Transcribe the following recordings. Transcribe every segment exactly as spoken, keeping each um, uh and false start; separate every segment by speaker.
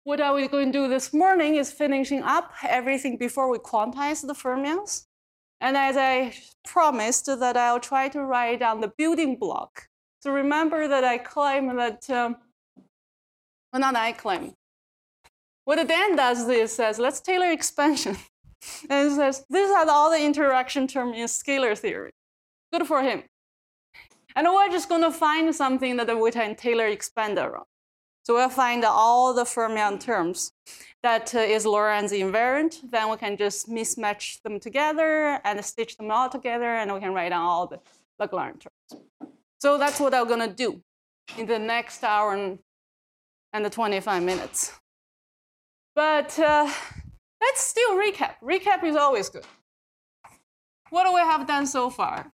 Speaker 1: what are we going to do this morning is finishing up everything before we quantize the fermions. And as I promised that I'll try to write down the building block. So remember that I claim that, um, well, not I claim. What Dan does is says, let's Taylor expansion. And it says, these are all the interaction terms in scalar theory. Good for him. And we're just going to find something that we can Taylor expand around. So we'll find all the fermion terms that uh, is Lorentz invariant. Then we can just mismatch them together and stitch them all together, and we can write down all the Lagrange terms. So that's what I'm going to do in the next hour and, and the twenty-five minutes. But uh, let's still recap. Recap is always good. What do we have done so far?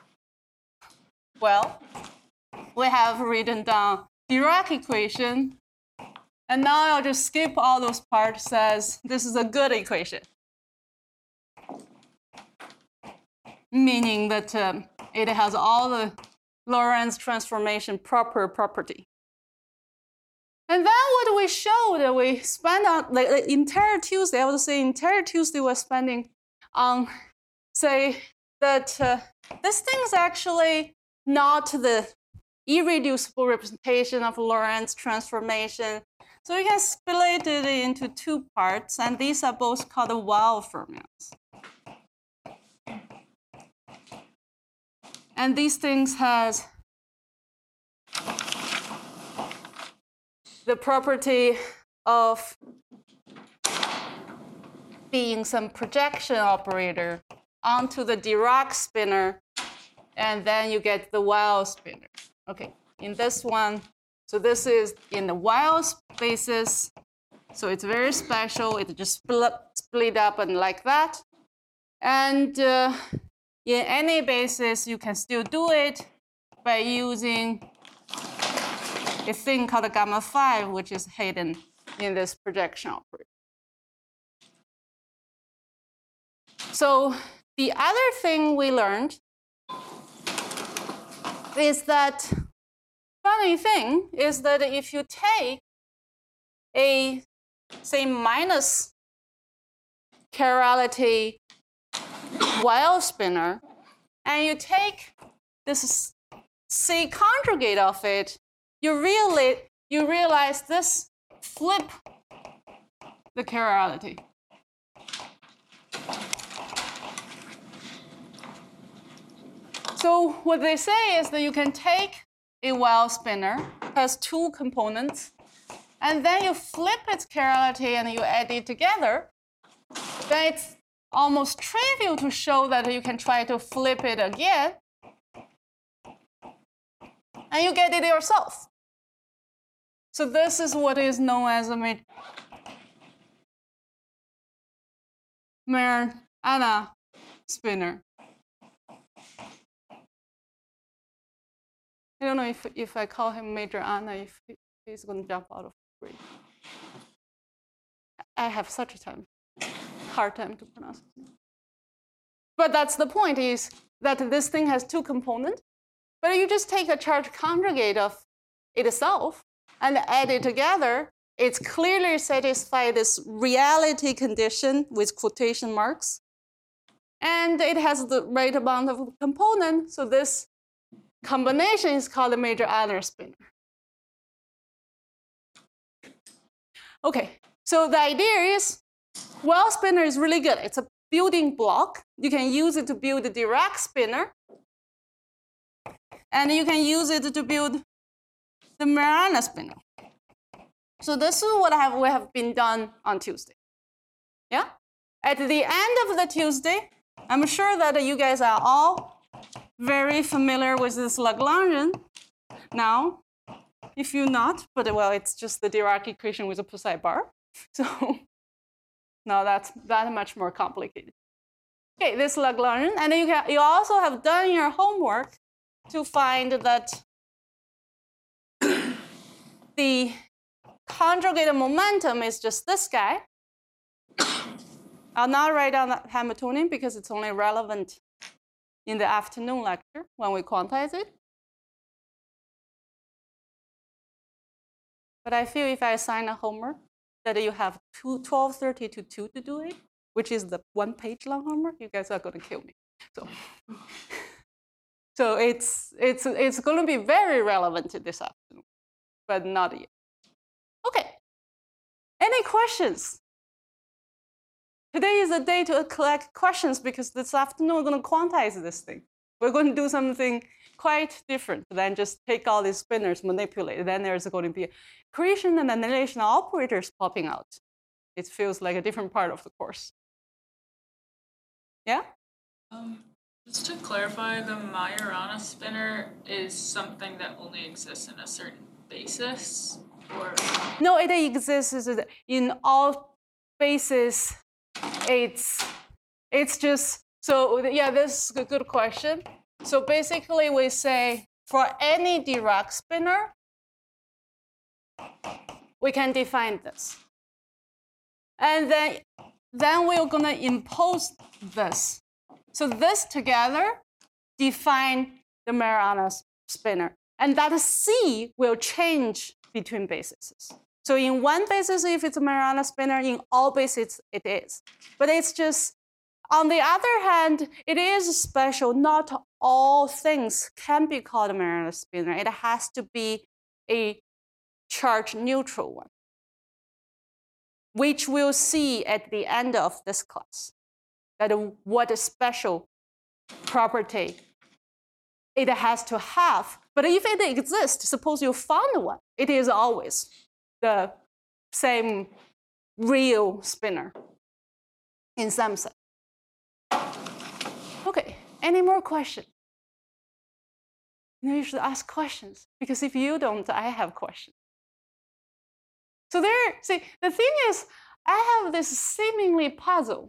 Speaker 1: Well, we have written down Dirac equation, and now I'll just skip all those parts. Says this is a good equation, meaning that um, it has all the Lorentz transformation proper property. And then what we showed, that we spent on like, the entire Tuesday, I would say entire Tuesday we're spending on, say that uh, this thing is actually not the irreducible representation of Lorentz transformation. So we can split it into two parts, and these are both called the Weyl fermions. And these things has the property of being some projection operator onto the Dirac spinor, and then you get the Weyl spinor. Okay, in this one, so this is in the Weyl spaces, so it's very special. It just split, split up and like that. And uh, in any basis, you can still do it by using a thing called gamma five, which is hidden in this projection operator. So the other thing we learned is that, funny thing is that if you take a, say, minus chirality Weyl spinor, and you take this C conjugate of it, you really you realize this flip the chirality. So what they say is that you can take a Weyl spinor, has two components, and then you flip its chirality and you add it together. Then it's almost trivial to show that you can try to flip it again, and you get it yourself. So this is what is known as a Majorana spinor. I don't know if, if I call him Majorana, if he, he's going to jump out of the grade. I have such a time, hard time to pronounce it. But that's the point, is that this thing has two components. But you just take a charge conjugate of itself and add it together. It's clearly satisfies this reality condition with quotation marks. And it has the right amount of component. So this combination is called a Majorana spinor. Okay, so the idea is Weyl spinor is really good. It's a building block. You can use it to build a Dirac spinor. And you can use it to build the Majorana spinor. So this is what have, we have been done on Tuesday. Yeah? At the end of the Tuesday, I'm sure that you guys are all very familiar with this Lagrangian. Now, if you're not, but well, it's just the Dirac equation with a psi bar. So now that's that much more complicated. Okay, this Lagrangian, and you can you also have done your homework to find that the conjugated momentum is just this guy. I'll not write down that Hamiltonian because it's only relevant in the afternoon lecture when we quantize it. But I feel if I assign a homework, that you have twelve thirty to two to do it, which is the one page long homework, you guys are going to kill me. So, so it's, it's, it's going to be very relevant this afternoon, but not yet. Okay. Any questions? Today is a day to collect questions because this afternoon we're going to quantize this thing. We're going to do something quite different than just take all these spinners, manipulate. Then there's going to be accretion and annihilation operators popping out. It feels like a different part of the course. Yeah?
Speaker 2: Um, just to clarify, the Majorana spinner is something that only exists in a certain basis? Or?
Speaker 1: No, it exists in all bases. It's, it's just, so yeah, this is a good question. So basically we say for any Dirac spinner, we can define this. And then, then we're going to impose this. So this together define the Majorana spinner. And that C will change between bases. So in one basis, if it's a Majorana spinner, in all bases, it is. But it's just, on the other hand, it is special. Not all things can be called a Majorana spinner. It has to be a charge neutral one, which we'll see at the end of this class, that what a special property it has to have. But if it exists, suppose you found one, it is always the same real spinner in some sense. Okay, any more questions? You should ask questions, because if you don't, I have questions. So there, see, the thing is, I have this seemingly puzzle.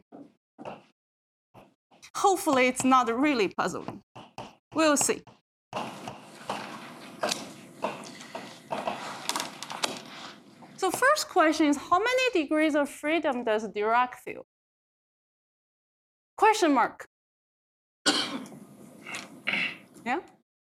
Speaker 1: Hopefully it's not really puzzling. We'll see. So first question is, how many degrees of freedom does Dirac feel? Question mark. Yeah?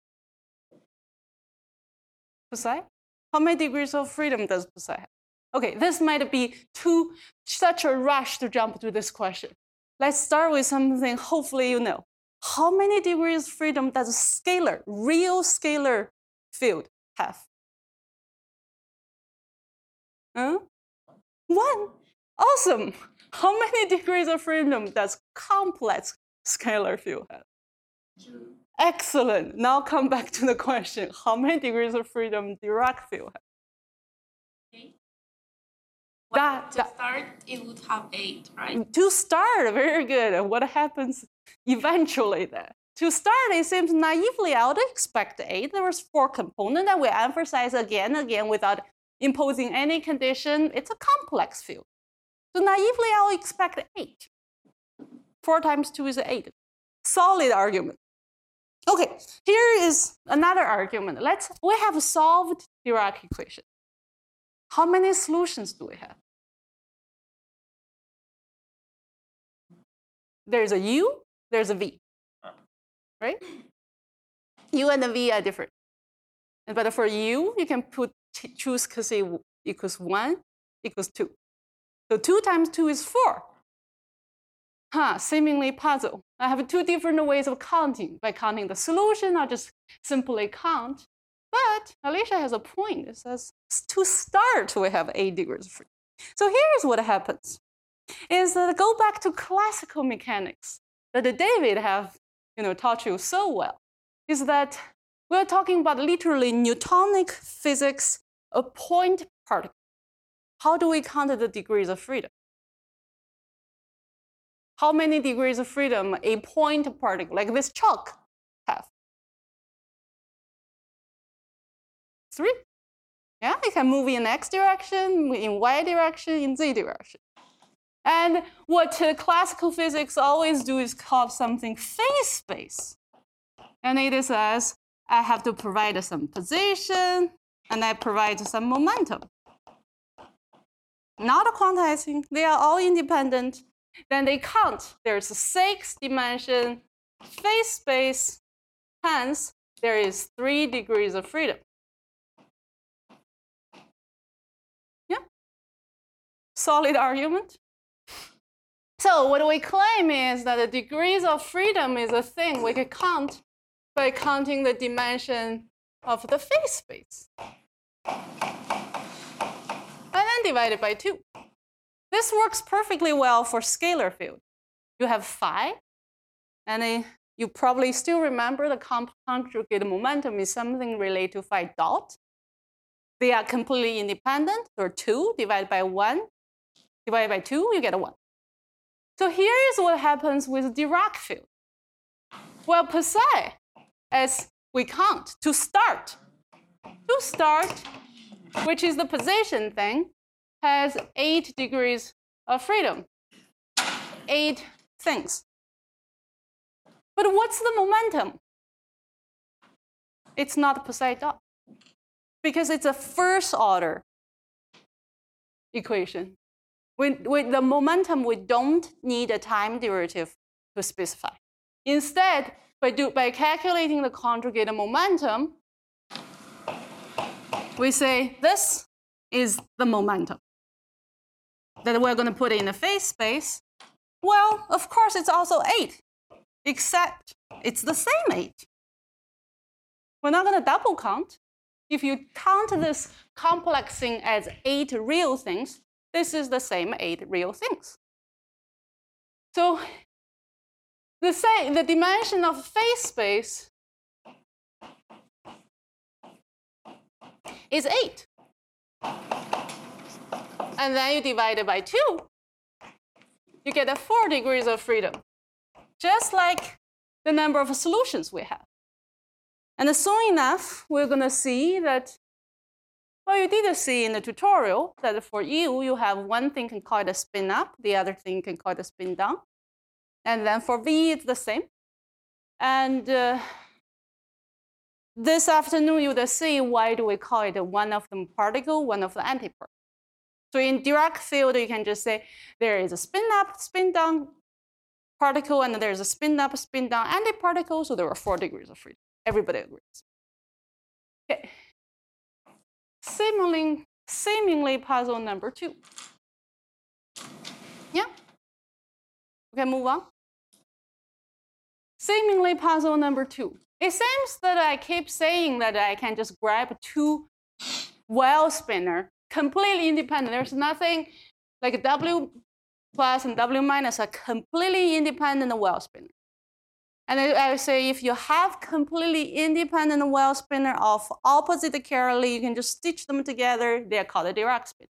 Speaker 1: Psi? How many degrees of freedom does Psi have? Okay, this might be too such a rush to jump to this question. Let's start with something hopefully you know. How many degrees of freedom does a scalar, real scalar field have? Huh? One. Awesome. How many degrees of freedom does complex scalar field have? Two. Excellent. Now come back to the question. How many degrees of freedom Dirac field have?
Speaker 3: Eight.
Speaker 1: That,
Speaker 3: Well, to
Speaker 1: that,
Speaker 3: start, it would have eight, right?
Speaker 1: To start, very good. What happens eventually then? To start, it seems naively I would expect eight. There was four components that we emphasize again and again without imposing any condition. It's a complex field. So naively, I would expect eight. Four times two is eight. Solid argument. Okay, here is another argument. Let's, we have solved Dirac equation. How many solutions do we have? There's a U, there's a V, right? U and the V are different. But for U, you can put choose C equals one equals two. So two times two is four. Huh, seemingly puzzle. I have two different ways of counting. By counting the solution, I'll just simply count. But Alicia has a point. It says to start, we have eight degrees of freedom. So here's what happens. Is that go back to classical mechanics that David have you know, taught you so well. Is that we're talking about literally Newtonic physics, a point particle. How do we count the degrees of freedom? How many degrees of freedom a point particle, like this chalk, have? Three. Yeah, it can move in x direction, in y direction, in z direction. And what uh, classical physics always do is call something phase space. And it says, I have to provide some position, and I provide some momentum. Not quantizing, they are all independent. Then they count. There's a six dimension phase space, hence there is three degrees of freedom. Yeah? Solid argument. So what we claim is that the degrees of freedom is a thing we can count by counting the dimension of the phase space. And then divided by two. This works perfectly well for scalar field. You have phi, and then you probably still remember the conjugate momentum is something related to phi dot. They are completely independent, or two divided by one, divided by two, you get a one. So here is what happens with Dirac field. Well, psi, as we count, to start, to start, which is the position thing, has eight degrees of freedom, eight things. But what's the momentum? It's not psi dot, because it's a first order equation. With, with the momentum, we don't need a time derivative to specify. Instead, by, do, by calculating the conjugate momentum, we say this is the momentum that we're going to put in the phase space. Well, of course, it's also eight, except it's the same eight. We're not going to double count. If you count this complex thing as eight real things, this is the same eight real things. So the, say, the dimension of phase space is eight. And then you divide it by two, you get a four degrees of freedom, just like the number of solutions we have. And soon enough, we're going to see that, well, you did see in the tutorial that for U, you have one thing can call it a spin up, the other thing can call it a spin down. And then for V, it's the same. And uh, this afternoon, you will see why do we call it one of them particle, one of the antiparticle. So in Dirac field, you can just say there is a spin up, spin down particle, and there's a spin up, spin down antiparticle. So there are four degrees of freedom. Everybody agrees. Okay. Seemingly, seemingly puzzle number two. Yeah? Okay, move on. Seemingly puzzle number two. It seems that I keep saying that I can just grab two well spinner, completely independent. There's nothing like W plus and W minus are completely independent well spinner. And I would say if you have completely independent well spinner of opposite chiarly, you can just stitch them together. They're called a Dirac spinner.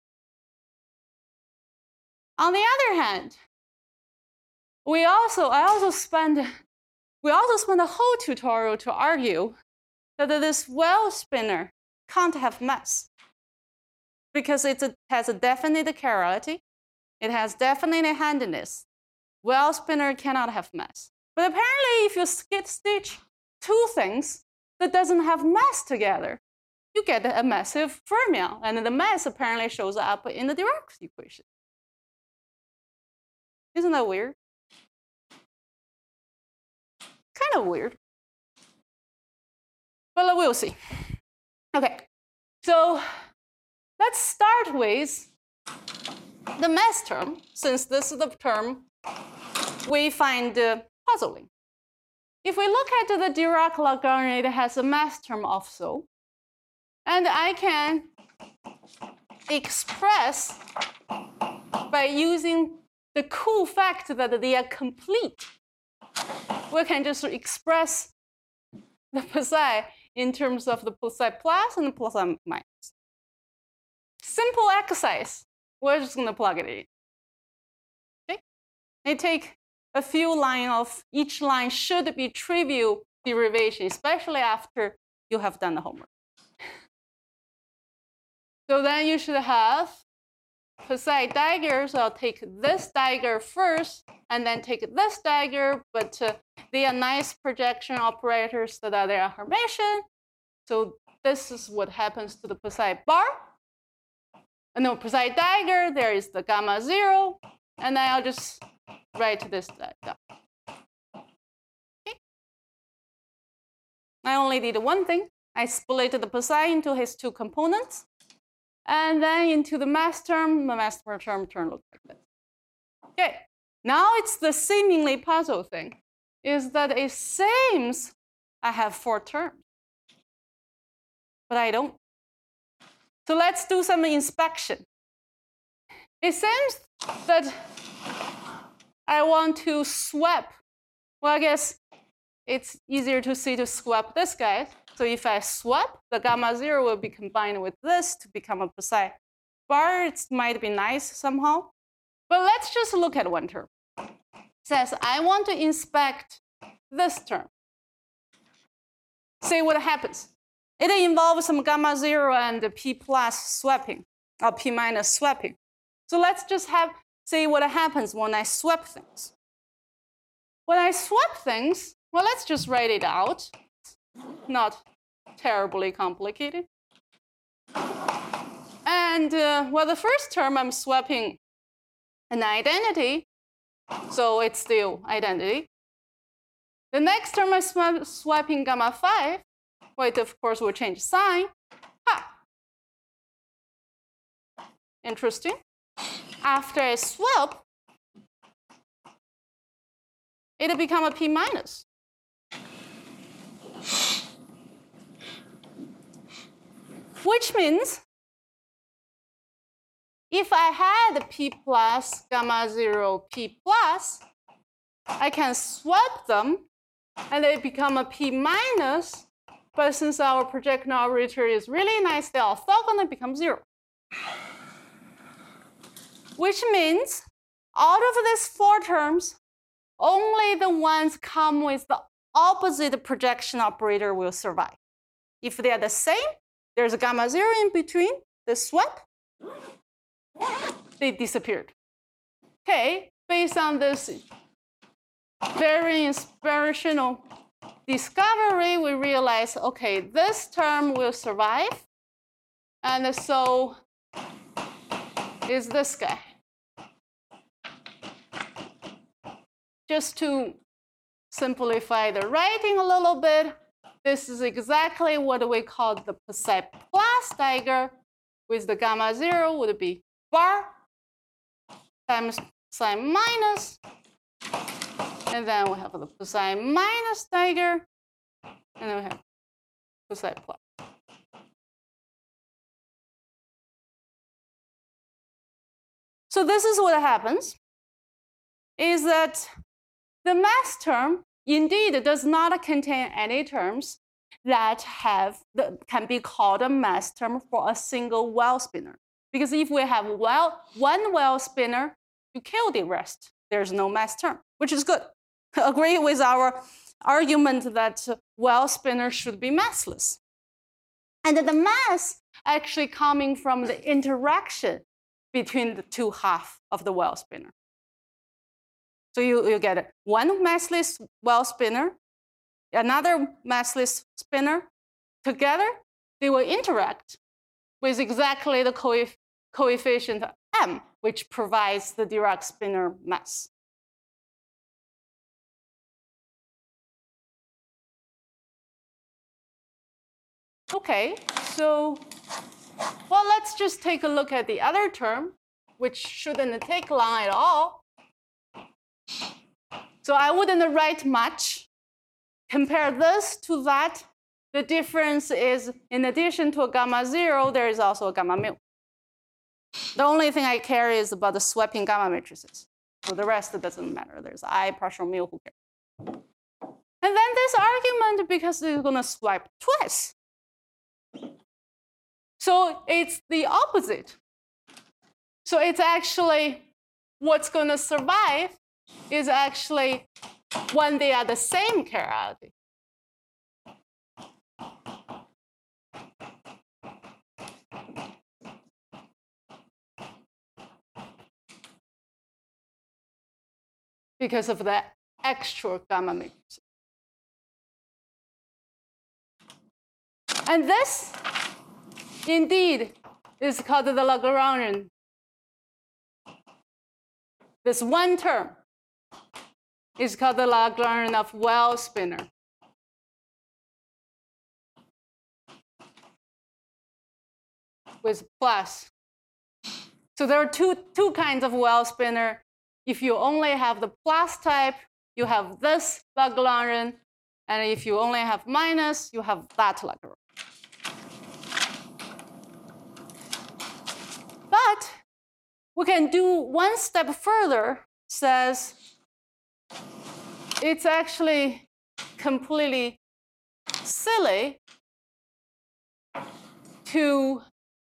Speaker 1: On the other hand, we also I also spend we also spend a whole tutorial to argue that this well spinner can't have mass because it has a definite chirality, it has definite handedness. Well spinner cannot have mass. But apparently, if you stitch two things that doesn't have mass together, you get a massive fermion, and the mass apparently shows up in the Dirac equation. Isn't that weird? Kind of weird. But we'll see. Okay, so let's start with the mass term, since this is the term we find uh, puzzling. If we look at the Dirac-Lagrange, it has a mass term also. And I can express by using the cool fact that they are complete. We can just express the psi in terms of the psi plus and the psi minus. Simple exercise. We're just going to plug it in. Okay? I take a few lines of each line should be trivial derivation, especially after you have done the homework. So then you should have psi dagger. So I'll take this dagger first, and then take this dagger. But uh, they are nice projection operators that are their Hermitian. So this is what happens to the psi bar. And no psi dagger. There is the gamma zero, and then I'll just write this down. Okay. I only did one thing. I split the psi into his two components. and then into the mass term, the mass term turn looks like this. Okay, now it's the seemingly puzzle thing, is that it seems I have four terms, but I don't. So let's do some inspection. It seems that I want to swap. Well, I guess it's easier to see to swap this guy. So if I swap, the gamma zero will be combined with this to become a psi bar. It might be nice somehow. But let's just look at one term. It says I want to inspect this term. See what happens. It involves some gamma zero and p plus swapping, or p minus swapping. So let's just have see what happens when I swap things. When I swap things, well, let's just write it out. Not terribly complicated. And uh, well, the first term I'm swapping an identity, so it's still identity. The next term I'm sw swapping gamma five. Well, it of course will change sign. Ha! Interesting. After I swap, it'll become a p minus. Which means if I had p plus gamma zero p plus, I can swap them and they become a p minus. But since our projection operator is really nice, they orthogonal become zero. Which means out of these four terms, only the ones come with the opposite projection operator will survive. If they are the same, there's a gamma zero in between, the swap, they disappeared. Okay, based on this very inspirational discovery, we realize, okay, this term will survive, and so is this guy. Just to simplify the writing a little bit, this is exactly what we call the psi plus dagger, with the gamma zero would be bar times psi minus, and then we have the psi minus dagger, and then we have psi plus. So this is what happens, is that the mass term indeed does not contain any terms that have that can be called a mass term for a single well spinner. Because if we have well, one well spinner, you kill the rest. There's no mass term, which is good. Agree with our argument that well spinners should be massless. And the mass actually coming from the interaction between the two halves of the well spinner. So you, you get one massless well spinner, another massless spinner. Together, they will interact with exactly the coef coefficient m, which provides the Dirac spinner mass. Okay, so, well, let's just take a look at the other term, which shouldn't take long at all. So I wouldn't write much. Compare this to that. The difference is, in addition to a gamma zero, there is also a gamma mu. The only thing I care is about the swapping gamma matrices. So the rest doesn't matter. There's I partial mu, who cares? And then this argument, because it's going to swipe twice. So it's the opposite. So it's actually what's going to survive is actually when they are the same chirality. Because of the extra gamma matrix. And this, indeed, is called the Lagrangian. This one term is called the Lagrangian of well spinner. with plus. So there are two, two kinds of well spinner. If you only have the plus type, you have this Lagrangian. And if you only have minus, you have that Lagrangian. But we can do one step further, says it's actually completely silly to,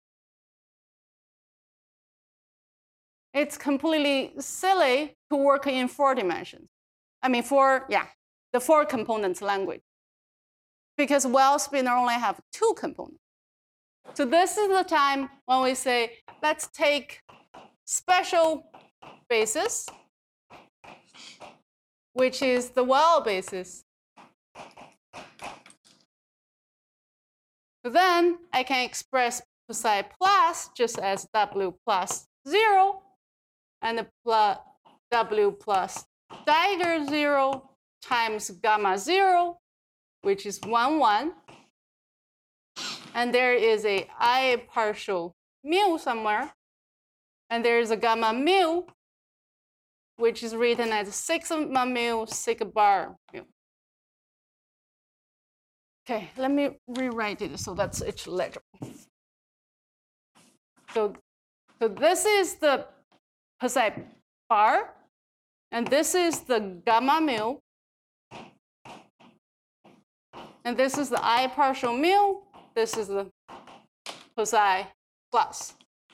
Speaker 1: it's completely silly to work in four dimensions. I mean, four, yeah, the four components language. Because well spinner only have two components. So this is the time when we say, let's take special basis, which is the well basis. So then I can express psi plus just as W plus zero and plus W plus Dagger zero times gamma zero, which is one, one. And there is a I partial mu somewhere. And there is a gamma mu, which is written as sigma mu, sigma bar mu. Okay, let me rewrite it so that's it's legible. So, so this is the psi bar, and this is the gamma mu, and this is the I partial mu. This is the psi plus.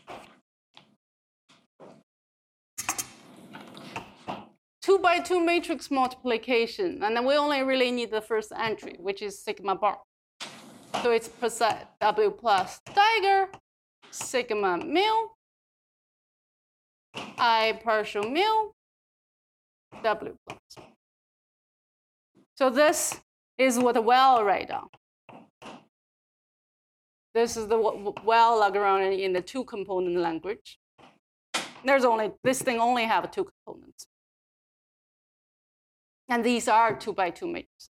Speaker 1: Two by two matrix multiplication, and then we only really need the first entry, which is sigma bar. So it's psi W plus Dagger, sigma mu, I partial mu, W plus. So this is what the well write down. This is the well Lagrangian in the two component language. There's only, this thing only have two components. And these are two by two matrices.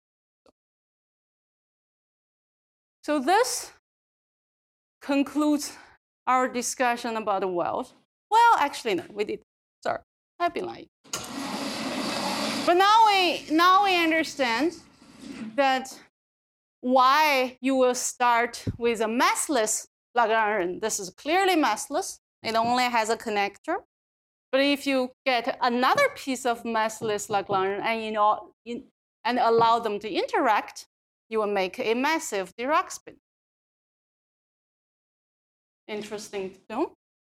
Speaker 1: So this concludes our discussion about the wells. Well, actually, no, we did. Sorry, I've been lying. But now we, now we understand that why you will start with a massless Lagrangian. This is clearly massless. It only has a connector. But if you get another piece of massless Lagrangian and, you know, in, and allow them to interact, you will make a massive Dirac spin. Interesting to know.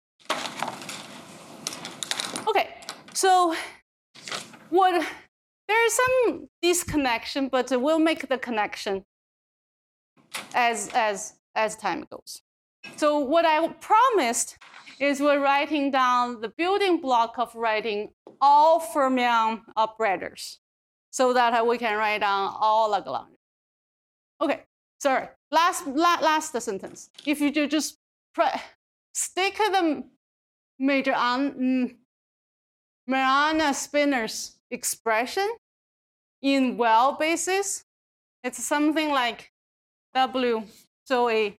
Speaker 1: Okay, so what, there is some disconnection, but we'll make the connection as, as, as time goes. So what I promised is we're writing down the building block of writing all fermion operators so that we can write down all Lagrangian. Okay, sorry, last, la last sentence. If you do just stick the major on Majorana spinner's expression in well basis, it's something like W, so a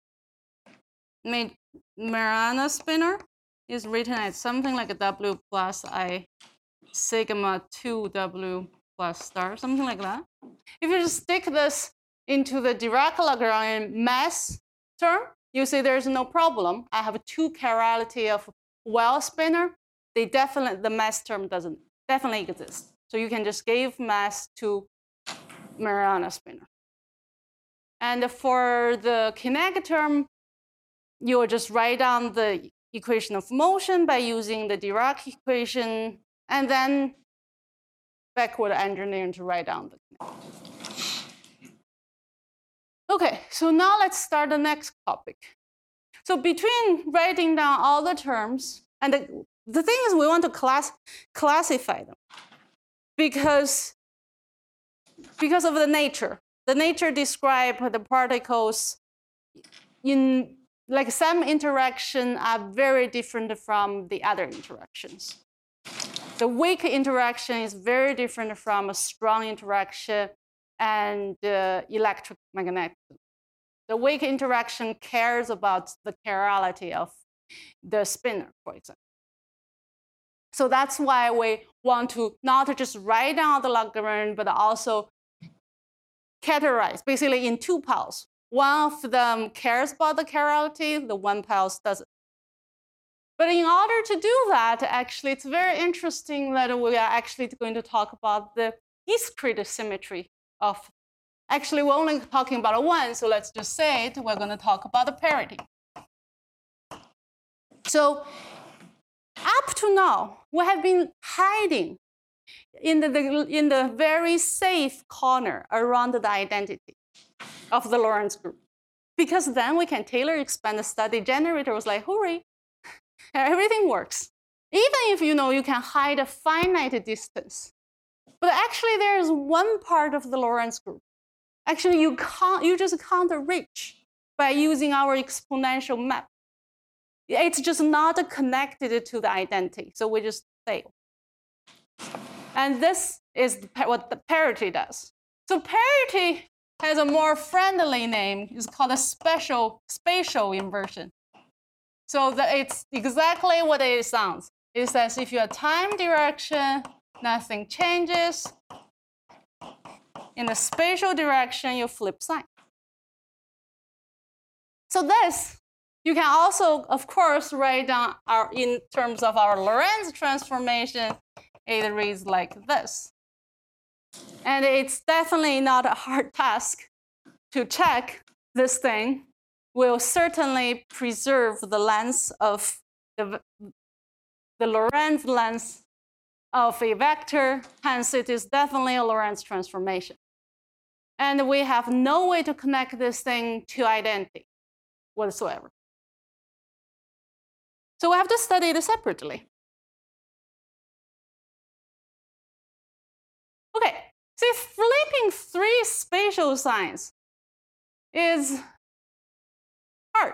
Speaker 1: Majorana spinner is written as something like a W plus I sigma two W plus star, something like that. If you just stick this into the Dirac-Lagrangian mass term, you see there's no problem. I have two chirality of well spinner. They definitely, the mass term doesn't definitely exist. So you can just give mass to Majorana spinner. And for the kinetic term, you will just write down the equation of motion by using the Dirac equation, and then backward engineering to write down the kinetic. Okay, so now let's start the next topic. So between writing down all the terms, and the, the thing is we want to class, classify them because, because of the nature. The nature describe the particles in, like some interaction are very different from the other interactions. The weak interaction is very different from a strong interaction and uh, electromagnetic. The weak interaction cares about the chirality of the spinner, for example. So that's why we want to not just write down the Lagrange, but also categorize, basically in two piles. One of them cares about the chirality, the one pile doesn't. But in order to do that, actually, it's very interesting that we are actually going to talk about the discrete symmetry of, actually, we're only talking about one, so let's just say it. We're going to talk about the parity. So up to now, we have been hiding in the, the, in the very safe corner around the identity of the Lorentz group. Because then we can tailor expand the study generator was like, hooray, everything works. Even if you know you can hide a finite distance. But actually there is one part of the Lorentz group. Actually you, can't, you just can't reach by using our exponential map. It's just not connected to the identity, so we just fail. And this is what the parity does. So parity has a more friendly name. It's called a special spatial inversion. So that it's exactly what it sounds. It says if your time direction, nothing changes. In the spatial direction, you flip sign. So this, you can also, of course, write down our, in terms of our Lorentz transformation, it reads like this. And it's definitely not a hard task to check this thing. Will certainly preserve the length of the, the Lorentz length of a vector. Hence, it is definitely a Lorentz transformation. And we have no way to connect this thing to identity whatsoever. So we have to study it separately. Okay, see, flipping three spatial signs is hard.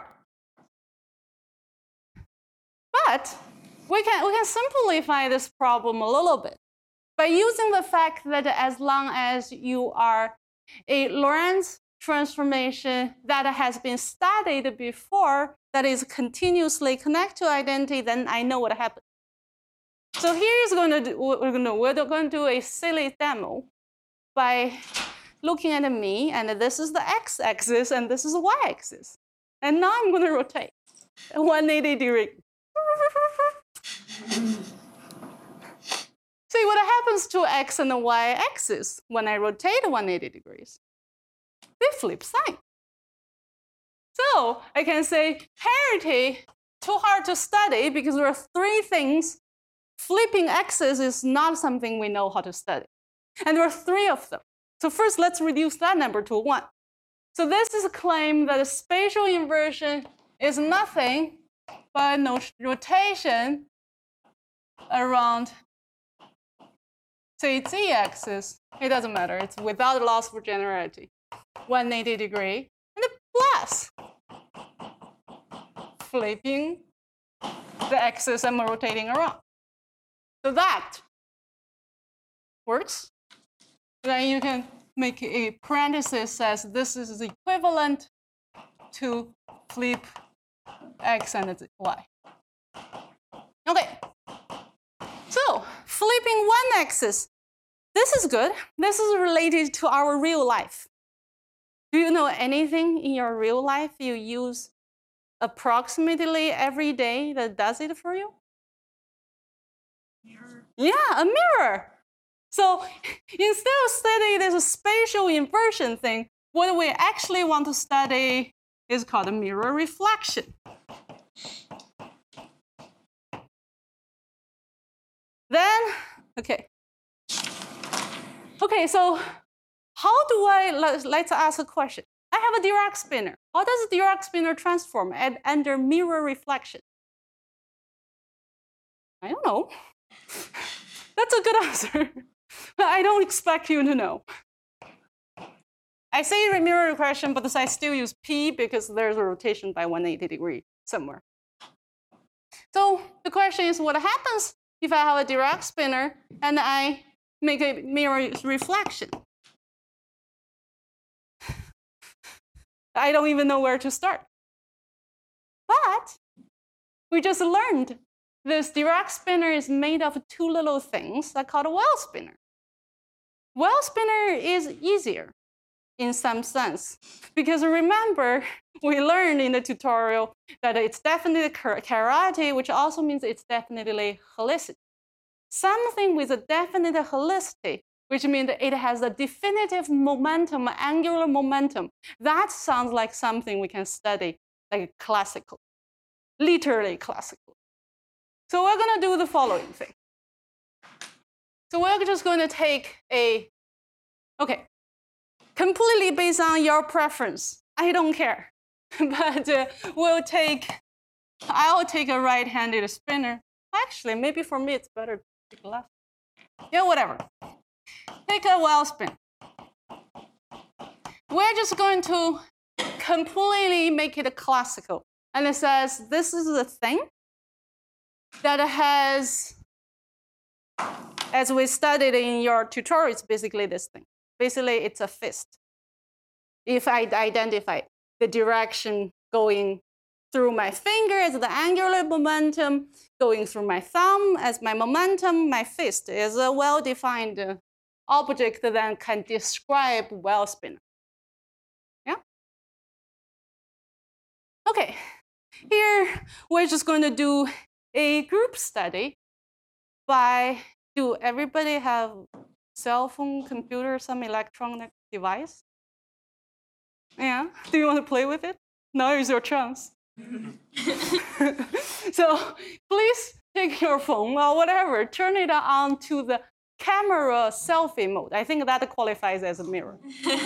Speaker 1: But we can, we can simplify this problem a little bit by using the fact that as long as you are a Lorentz transformation that has been studied before, that is continuously connected to identity, then I know what happened. So here's going to do, we're going to, we're going to do a silly demo by looking at me, and this is the x-axis, and this is the y-axis. And now I'm going to rotate one hundred eighty degrees. See what happens to x and the y-axis when I rotate one hundred eighty degrees? They flip sign. So I can say parity, too hard to study because there are three things. Flipping x's is not something we know how to study. And there are three of them. So first, let's reduce that number to one. So this is a claim that a spatial inversion is nothing but no rotation around, say, z-axis. It doesn't matter. It's without loss of generality. one hundred eighty degree, and plus flipping the axis I'm rotating around. So that works. Then you can make a parenthesis says this is equivalent to flip x and y. Okay. So flipping one axis, this is good. This is related to our real life. Do you know anything in your real life you use approximately every day that does it for you?
Speaker 3: Mirror.
Speaker 1: Yeah, a mirror. So instead of studying this spatial inversion thing, what we actually want to study is called a mirror reflection. Then, okay. Okay, so how do I, let's, let's ask a question. I have a Dirac spinner. How does a Dirac spinner transform at, under mirror reflection? I don't know. That's a good answer. I don't expect you to know. I say mirror reflection, but I still use P because there's a rotation by one hundred eighty degrees somewhere. So the question is, what happens if I have a Dirac spinner and I make a mirror reflection? I don't even know where to start. But we just learned this Dirac spinner is made of two little things that are called a well spinner. Well spinner is easier in some sense, because remember, we learned in the tutorial that it's definitely chirality, which also means it's definitely helicity. Something with a definite helicity, which means that it has a definitive momentum, angular momentum. That sounds like something we can study like classical, literally classical. So we're going to do the following thing. So we're just going to take a, okay, completely based on your preference. I don't care. But uh, we'll take, I'll take a right-handed spinner. Actually, maybe for me it's better to take a left. Yeah, whatever. Take a well spin. We're just going to completely make it classical. And it says this is the thing that has, as we studied in your tutorial, it's basically this thing. Basically, it's a fist. If I identify the direction going through my finger as the angular momentum, going through my thumb as my momentum, my fist is a well-defined object that can describe well spinner. Yeah? Okay, here we're just going to do a group study by, do everybody have cell phone, computer, some electronic device? Yeah, do you want to play with it? Now is your chance. So please take your phone or whatever, turn it on to the camera selfie mode. I think that qualifies as a mirror.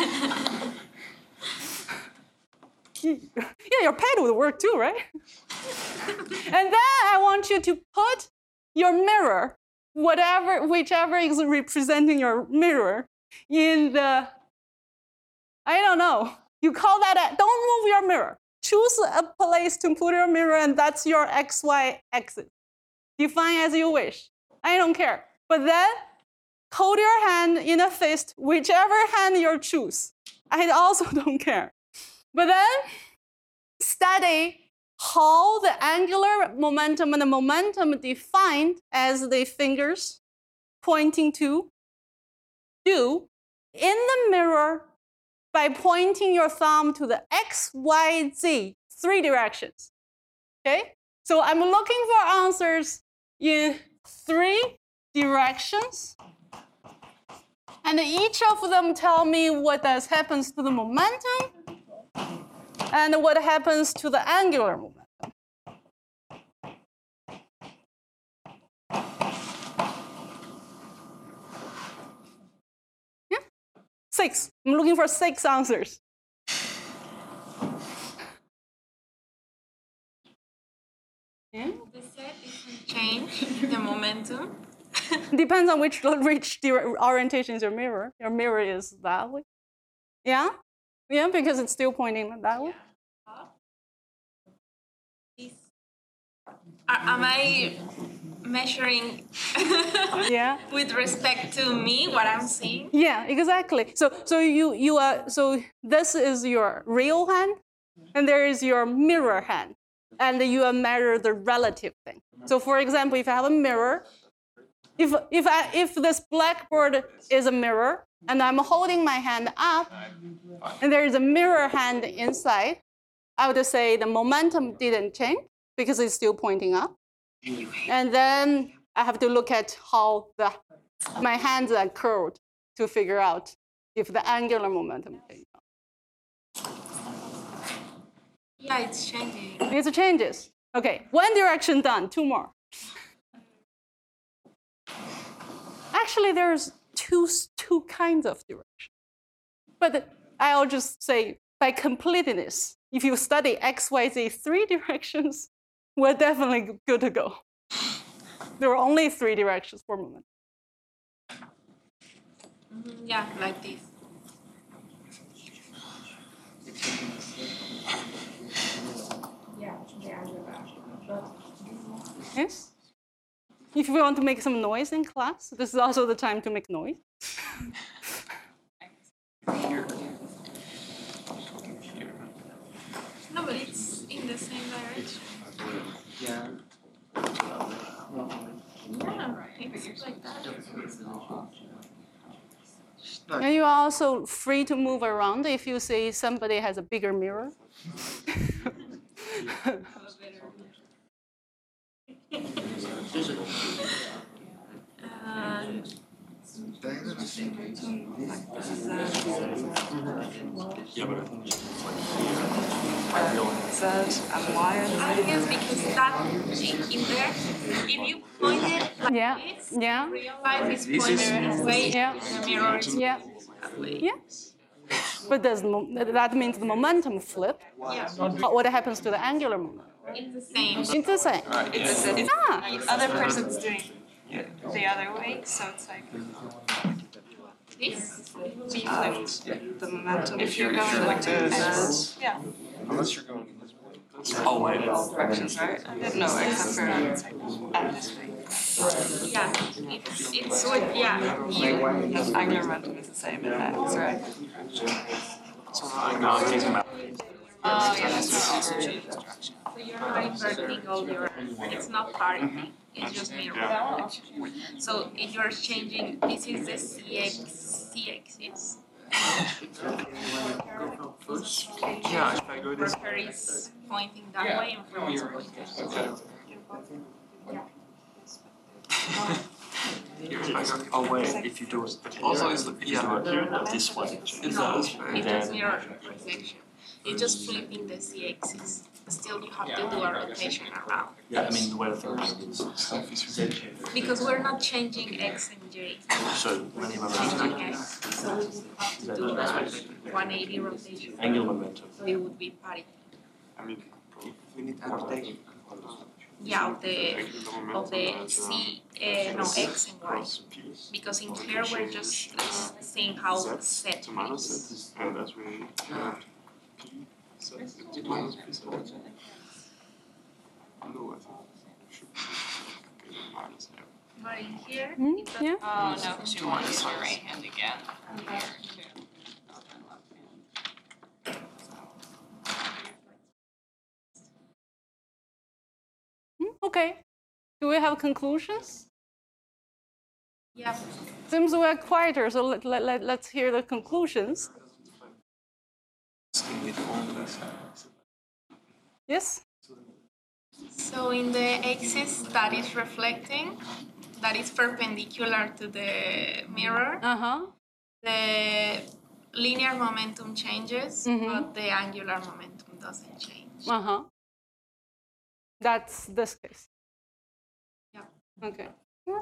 Speaker 1: Yeah, your pad would work too, right? And then I want you to put your mirror, whatever, whichever is representing your mirror, in the, I don't know, you call that, a, don't move your mirror. Choose a place to put your mirror, and that's your X Y axis. Define as you wish. I don't care. But then, hold your hand in a fist, whichever hand you choose. I also don't care. But then, study how the angular momentum and the momentum defined as the fingers pointing to do in the mirror by pointing your thumb to the X, Y, Z, three directions. Okay? So I'm looking for answers in three directions. And each of them tell me what does happens to the momentum and what happens to the angular momentum. Yeah? Six. I'm looking for six answers. Yeah?
Speaker 3: The set doesn't change the momentum.
Speaker 1: Depends on which, which orientation is your mirror. Your mirror is that way. Yeah? Yeah, because it's still pointing that way.
Speaker 3: This. Are, am I measuring
Speaker 1: Yeah.
Speaker 3: with respect to me what I'm seeing?
Speaker 1: Yeah, exactly. So so you you are so this is your real hand, and there is your mirror hand, and you measure the relative thing. So for example, if I have a mirror, if if I if this blackboard is a mirror and I'm holding my hand up, and there is a mirror hand inside, I would say the momentum didn't change because it's still pointing up. And then I have to look at how the, my hands are curled to figure out if the angular momentum changes.
Speaker 3: Yeah, it's changing.
Speaker 1: It changes. Okay, one direction done, two more. Actually, there's two, two kinds of direction. But I'll just say by completeness, if you study X, Y, Z three directions, we're definitely good to go. There are only three directions for movement.
Speaker 3: Mm-hmm. Yeah, like this.
Speaker 1: Yes? If you want to make some noise in class, this is also the time to make noise.
Speaker 3: the same direction.
Speaker 4: Yeah.
Speaker 3: Yeah, it's like that.
Speaker 1: And you are also free to move around if you see somebody has a bigger mirror.
Speaker 3: Uh,
Speaker 5: Yeah, but I think it's like Z and Y are the
Speaker 3: I guess because that in there, if you point it like
Speaker 1: Yeah,
Speaker 3: this,
Speaker 1: yeah,
Speaker 3: real life is pointed away,
Speaker 1: Yeah.
Speaker 3: the mirror is
Speaker 1: yeah,
Speaker 3: that way.
Speaker 1: yeah. But does the mo- that means the momentum flip.
Speaker 3: Yeah,
Speaker 1: How- What happens to the angular momentum?
Speaker 3: it's the same.
Speaker 1: It's the same.
Speaker 5: It's, it's,
Speaker 1: Ah,
Speaker 6: Other person's doing the other way, so it's like
Speaker 3: This,
Speaker 6: we flipped the momentum.
Speaker 5: if you're going like this,
Speaker 6: Yeah,
Speaker 4: Unless you're going.
Speaker 5: oh wait,
Speaker 6: all directions, right? No, except for at this way.
Speaker 3: yeah, it's, it's what, yeah, you,
Speaker 6: The angular momentum is the same in X, right?
Speaker 5: no, I'm thinking about
Speaker 6: Oh, yeah, that's what also changes direction.
Speaker 3: so you're not inverting all your, it's not parity, it's just mirror. So if you're changing, this is the C X, C X is.
Speaker 5: yeah, if I go this
Speaker 3: Worker is pointing that way and flow is pointing this way.
Speaker 5: here, if I go, oh wait, if you do it also it's if you do it here this way, it does,
Speaker 3: It's just mirror reflection. It's just flipping the C X's. Still, you have to do a rotation around.
Speaker 5: yeah, I mean the way the first is
Speaker 3: Because we're not changing X and J,
Speaker 5: so many
Speaker 3: changing
Speaker 5: momentum,
Speaker 3: X. So we have to do a one eighty rotation.
Speaker 5: angular momentum.
Speaker 3: So it would be parity.
Speaker 4: I mean, we need to rotate.
Speaker 3: Yeah, of the of the C, uh, no X and Y. Because in here we're just like, seeing how set is.
Speaker 4: And that's really. So it's minus P set. No, I think it should be minus F.
Speaker 3: But in here,
Speaker 1: Hmm,
Speaker 3: it's a-
Speaker 1: yeah.
Speaker 6: Oh, no, because you want to use your right hand again.
Speaker 1: Hmm, Okay. Do we have conclusions?
Speaker 3: yeah.
Speaker 1: Seems we're quieter, so let, let, let, let's hear the conclusions. Yes?
Speaker 3: So in the axis that is reflecting, that is perpendicular to the mirror,
Speaker 1: Uh-huh.
Speaker 3: the linear momentum changes,
Speaker 1: Mhm.
Speaker 3: but the angular momentum doesn't change.
Speaker 1: Uh-huh. That's this case.
Speaker 3: Yeah.
Speaker 1: Okay. Yeah.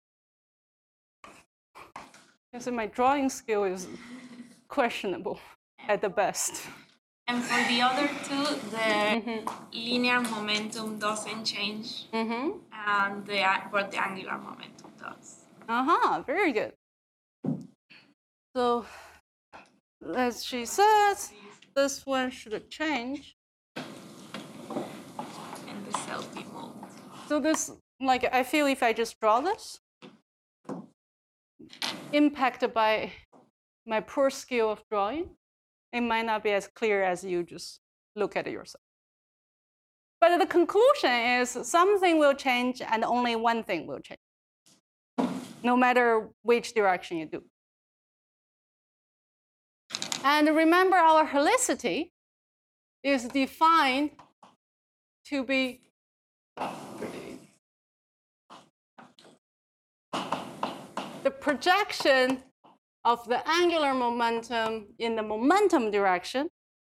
Speaker 1: Yes, my drawing skill is questionable at the best.
Speaker 3: And for the other two, the linear momentum doesn't change,
Speaker 1: Mm-hmm.
Speaker 3: and the but the angular momentum does.
Speaker 1: Uh-huh, very good. So, as she says, this one should change.
Speaker 3: And the selfie mode.
Speaker 1: So this, like, I feel if I just draw this, impacted by my poor skill of drawing, it might not be as clear as you just look at it yourself. But the conclusion is something will change and only one thing will change, no matter which direction you do. And remember, our helicity is defined to be the projection of the angular momentum in the momentum direction,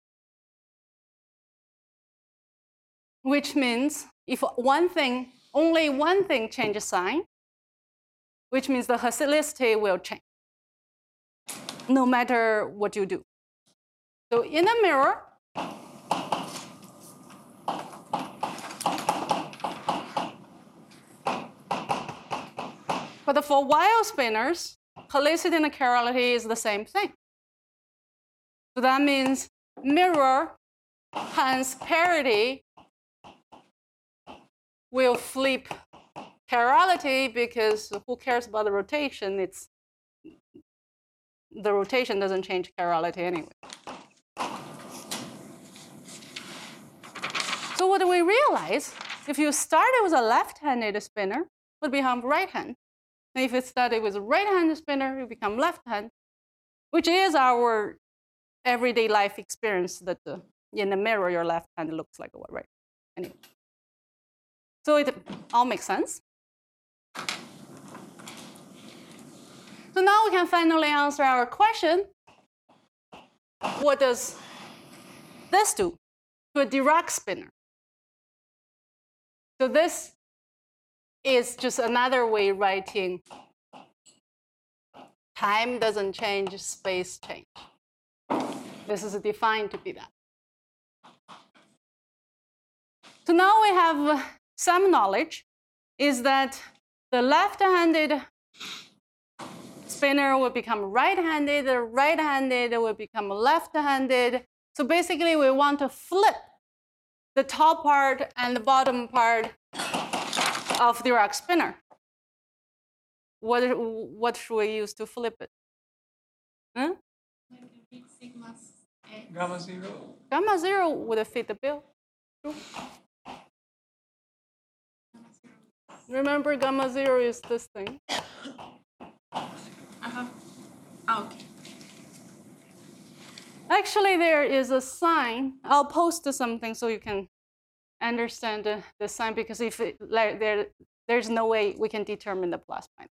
Speaker 1: which means if one thing, only one thing changes sign, which means the helicity will change, no matter what you do. So in a mirror, but for wire spinners, helicity and chirality is the same thing. So that means mirror times parity will flip chirality, because who cares about the rotation? It's the rotation doesn't change chirality anyway. what do we realize? If you started with a left-handed spinner, it would become right-hand. And if it started with a right-handed spinner, it would become left-hand, which is our everyday life experience that uh, in the mirror, your left hand looks like a right. Anyway. So it all makes sense. So now we can finally answer our question. What does this do to a Dirac spinner? So this is just another way writing time doesn't change, space change. This is defined to be that. So now we have some knowledge, is that the left-handed spinner will become right-handed, the right-handed will become left-handed. So basically, we want to flip the top part and the bottom part of the Dirac spinner. What, what should we use to flip it? Huh?
Speaker 4: Gamma zero.
Speaker 1: Gamma zero would fit the bill. True. Remember, gamma zero is this thing.
Speaker 3: Uh-huh. Oh, okay.
Speaker 1: Actually, there is a sign. I'll post something so you can understand the, the sign, because if it, like, there, there's no way we can determine the plus minus.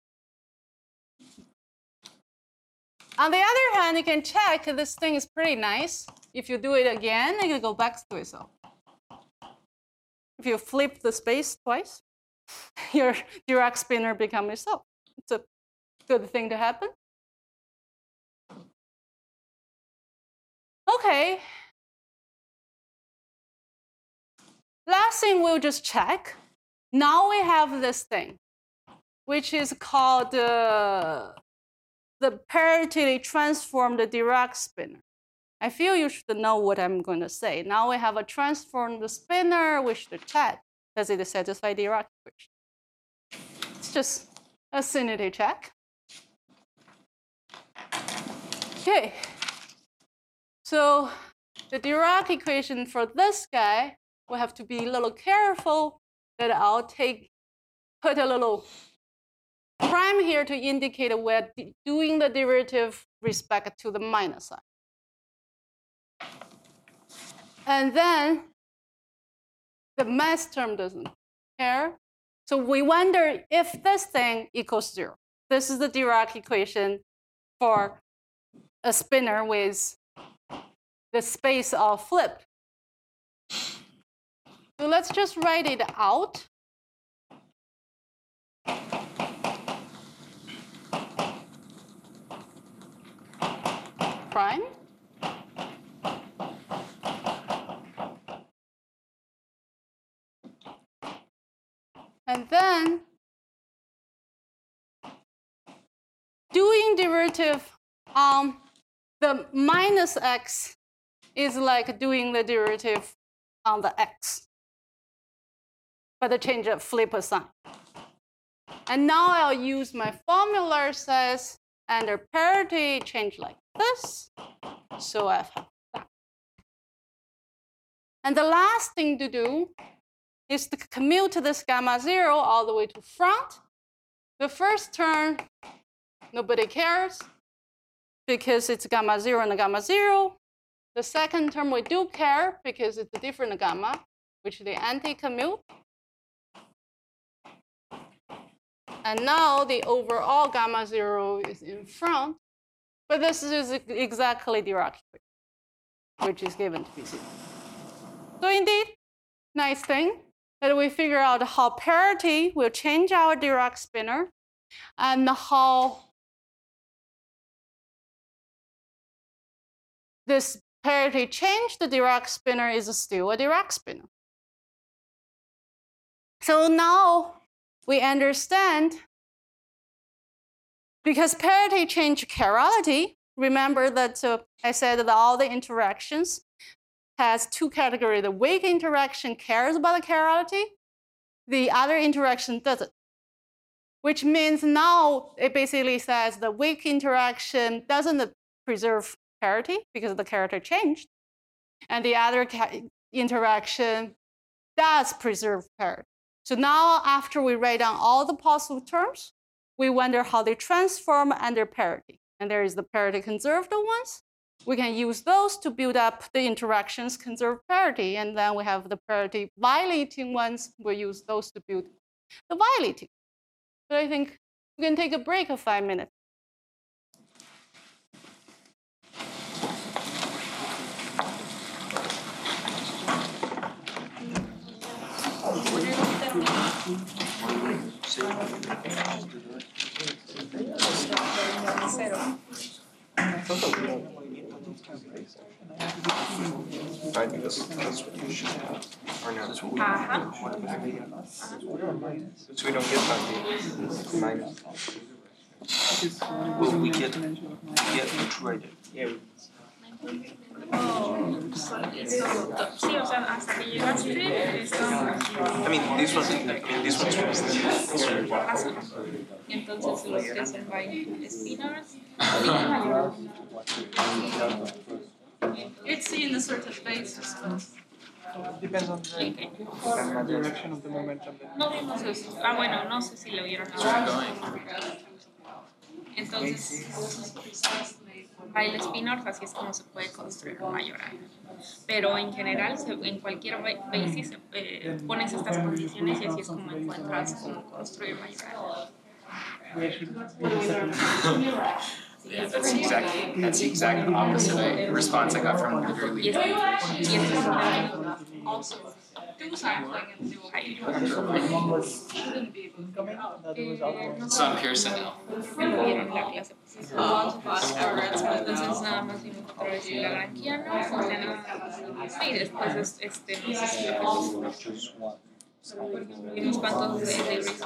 Speaker 1: On the other hand, you can check this thing is pretty nice. If you do it again, it can go back to itself. If you flip the space twice, your Dirac spinner becomes itself. It's a good thing to happen. Okay. Last thing we'll just check. Now we have this thing, which is called uh, the parity transformed Dirac spinner. I feel you should know what I'm going to say. Now we have a transformed spinner. We should check. Does it satisfy Dirac equation? It's just a sanity check. Okay. So the Dirac equation for this guy, we have to be a little careful that I'll take, put a little prime here to indicate we're doing the derivative respect to the minus sign. And then the mass term doesn't care. So we wonder if this thing equals zero. This is the Dirac equation for a spinner with the space all flipped. So let's just write it out. Prime. And then doing derivative on the minus x is like doing the derivative on the x, but the change of flip a sign. And now I'll use my formula says under parity change like this. So I have that. And the last thing to do is to commute this gamma zero all the way to front. The first term, nobody cares because it's gamma zero and gamma zero. The second term we do care because it's a different gamma, which is the anti-commute. And now the overall gamma zero is in front, but this is exactly Dirac equation, which is given to be zero. So indeed, nice thing that we figure out how parity will change our Dirac spinner and how this parity change the Dirac spinner is still a Dirac spinner. So now we understand, because parity change chirality, remember that uh, I said that all the interactions has two categories. The weak interaction cares about the chirality. The other interaction doesn't, which means now it basically says the weak interaction doesn't preserve parity because the character changed. And the other interaction That's preserved parity. So now after we write down all the possible terms, we wonder how they transform under parity. And there is the parity conserved ones. We can use those to build up the interactions conserved parity. And then we have the parity violating ones. We'll use those to build the violating. So I think we can take a break of five minutes.
Speaker 4: I think that's, that's what you should have. Or no, that's what we
Speaker 3: Ajá.
Speaker 4: So we don't get that minus. Well, we get, we get integrated. Yeah.
Speaker 3: Oh, sí, o sea, hasta que llegaste estábamos.
Speaker 4: I mean, this one's, I mean, this one's.
Speaker 3: Entonces los que son by spinners.
Speaker 1: It's in a certain basis.
Speaker 7: Depends on the direction of the momentum.
Speaker 3: No vimos eso. Ah, bueno, no sé si lo vieron ahora. Entonces, by el spinor, así es como se puede construir un mayoral. Pero en general, en cualquier basis, eh, pones estas condiciones y así es como encuentras cómo construir mayoral.
Speaker 8: Yeah, that's the exact that's the exact opposite I, response I got from the very
Speaker 3: Y
Speaker 8: least.
Speaker 3: este, y este es
Speaker 1: Also, do something and do
Speaker 3: ahí. Eh, no
Speaker 8: Some Pearson now.
Speaker 3: no vieron la clase.
Speaker 1: Oh,
Speaker 3: Entonces nada más vimos otra vez el lagrangiano, funciona y después es- este, no sé si lo vimos cuántos de, de Entonces,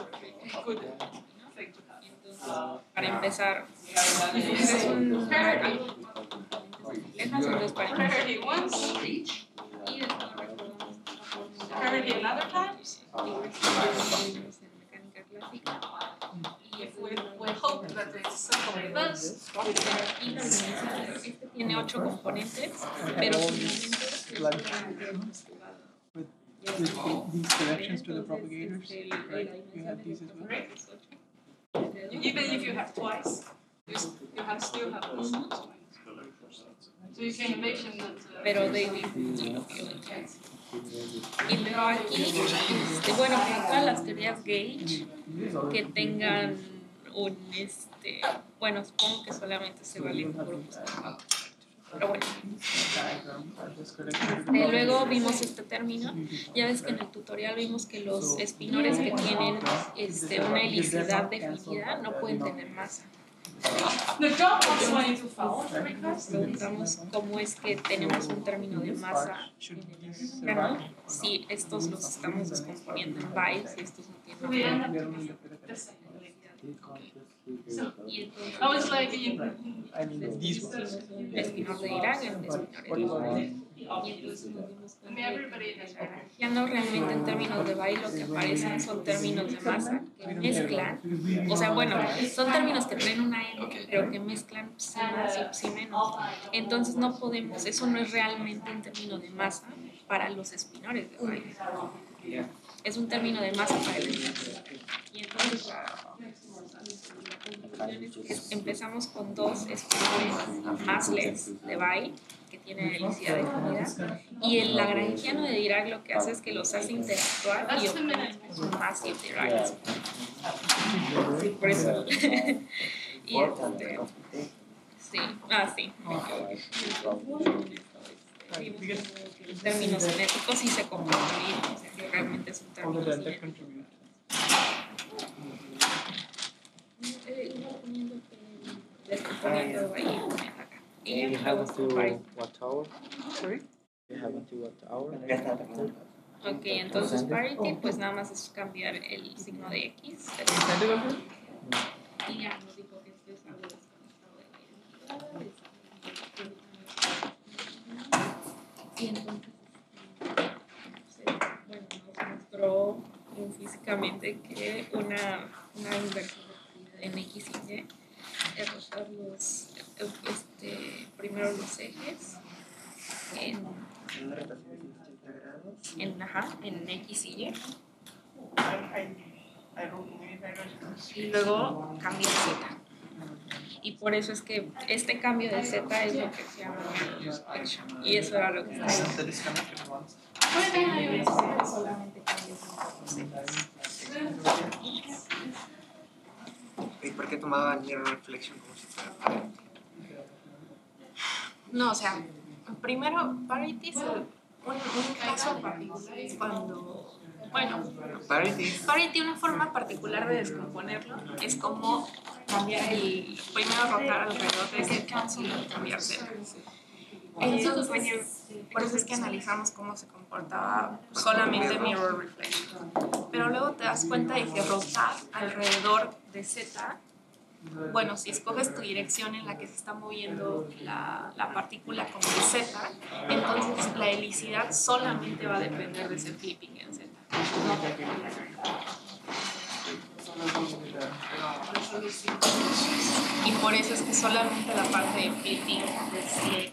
Speaker 3: para empezar, es un algo complejas, entonces para empezar,
Speaker 1: parity once,
Speaker 3: y después recordamos
Speaker 1: parity another time.
Speaker 3: en mecánica clásica y
Speaker 1: We, we hope that it's simple like this.
Speaker 3: y lo organizamos. Este tiene ocho componentes, pero finalmente
Speaker 7: With, with the, these corrections to the propagators, right? You have these as well.
Speaker 1: Even if you have twice, you, s- you have still have this twice. So you can imagine that. Uh,
Speaker 3: pero de y luego aquí este, bueno, como todas las teorías gauge que tengan un este bueno, supongo que solamente se valen por grupos, pero bueno. Eh, luego vimos este término, ya ves que en el tutorial vimos que los espinores que tienen este, una helicidad definida no pueden tener masa.
Speaker 1: The job was going to follow the
Speaker 3: Nos
Speaker 1: request.
Speaker 3: preguntamos cómo es que tenemos un término de masa interno si estos los estamos descomponiendo en bytes y estos no
Speaker 1: So we
Speaker 3: tienen.
Speaker 1: end up to be the same. So
Speaker 3: Y entonces,
Speaker 1: I was like in,
Speaker 7: I mean, these ones.
Speaker 3: un espinor de Dirac y un espinor de Dirac. Y entonces nos dimos
Speaker 1: I mean,
Speaker 3: cuenta
Speaker 1: everybody has.
Speaker 3: ya no realmente en términos de byte lo que aparecen son términos de masa que mezclan, o sea, bueno, son términos que traen una N, pero que mezclan psi más y psi menos. Entonces no podemos, eso no es realmente un término de masa para los espinores de byte. Es un término de masa para el espinor. Y entonces la conclusión es que empezamos con dos espinores massless de byte que tienen helicidad definida y el lagrangiano de Dirac lo que hace es que los hace interactuar y obtenemos un massive Dirac. Sí, por eso. Y este, sí, ah, sí, me equivoqué. En términos cinéticos sí se comporta bien, o sea que realmente es un
Speaker 7: All the
Speaker 3: término
Speaker 7: delta
Speaker 3: cinético.
Speaker 7: contribute.
Speaker 3: Eh, iba poniendo que descomponiendo ahí y poner acá. Y
Speaker 9: You
Speaker 3: ya
Speaker 9: have
Speaker 3: luego
Speaker 9: to
Speaker 3: separar.
Speaker 9: what hour?
Speaker 7: Sorry?
Speaker 9: You have to what hour?
Speaker 3: Ok, entonces parity pues nada más es cambiar el signo de X.
Speaker 7: Incentive of it?
Speaker 3: Y ya nos dijo que esto es algo desconectado de la identidad. Y entonces, bueno, nos mostró físicamente que una, una inversión en X y Y es rotar los, este, primero los ejes en en, ajá, en X y Y. Y luego cambia Z. Y por eso es que este cambio de Z es lo que se llama mirror reflection. Y eso era lo que estaba diciendo. Solamente cambia
Speaker 10: ¿Y por qué tomaban mirror reflection como si fuera parity?
Speaker 3: No, o sea, primero, parity es un, un caso particular es cuando, bueno,
Speaker 10: Parity.
Speaker 3: parity, una forma particular de descomponerlo es como cambiar el, primero rotar alrededor de ese caso y luego cambiar Z. Entonces, bueno, por eso es que analizamos cómo se comportaba solamente mirror reflection. Pero luego te das cuenta de que rotar alrededor de Z, bueno, si escoges tu dirección en la que se está moviendo la, la partícula como de Z, entonces la helicidad solamente va a depender de ese flipping en Z. Y por eso es que solamente la parte de flipping es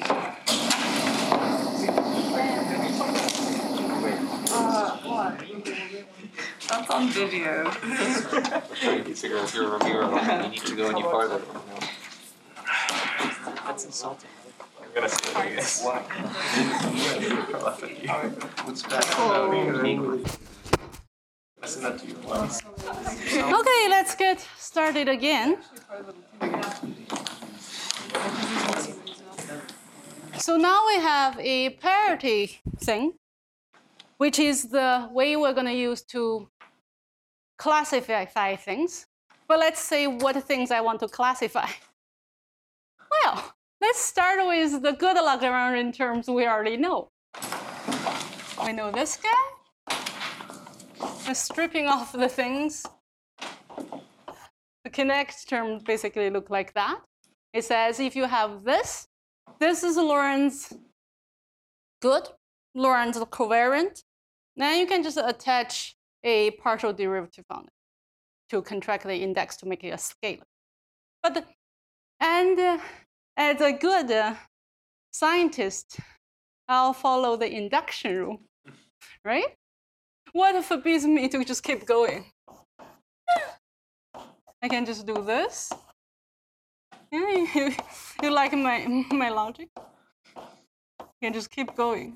Speaker 6: Uh, what? That's on video.
Speaker 5: You figure if you're a reviewer, you need to go any farther.
Speaker 10: That's insulting.
Speaker 5: I'm gonna say it is.
Speaker 10: What's that?
Speaker 5: Listen that to you once.
Speaker 1: Okay, let's get started again. So now we have a parity thing, which is the way we're going to use to classify things. But let's say what things I want to classify. Well, let's start with the good Lagrangian terms we already know. We know this guy. I'm stripping off the things. The Kinect terms basically look like that. It says if you have this, this is Lorentz good, Lorentz covariant. Then you can just attach a partial derivative on it to contract the index to make it a scalar. But the, and uh, as a good uh, scientist, I'll follow the induction rule, right? What forbids me to just keep going? I can just do this. Yeah, you, you like my, my logic? You can just keep going.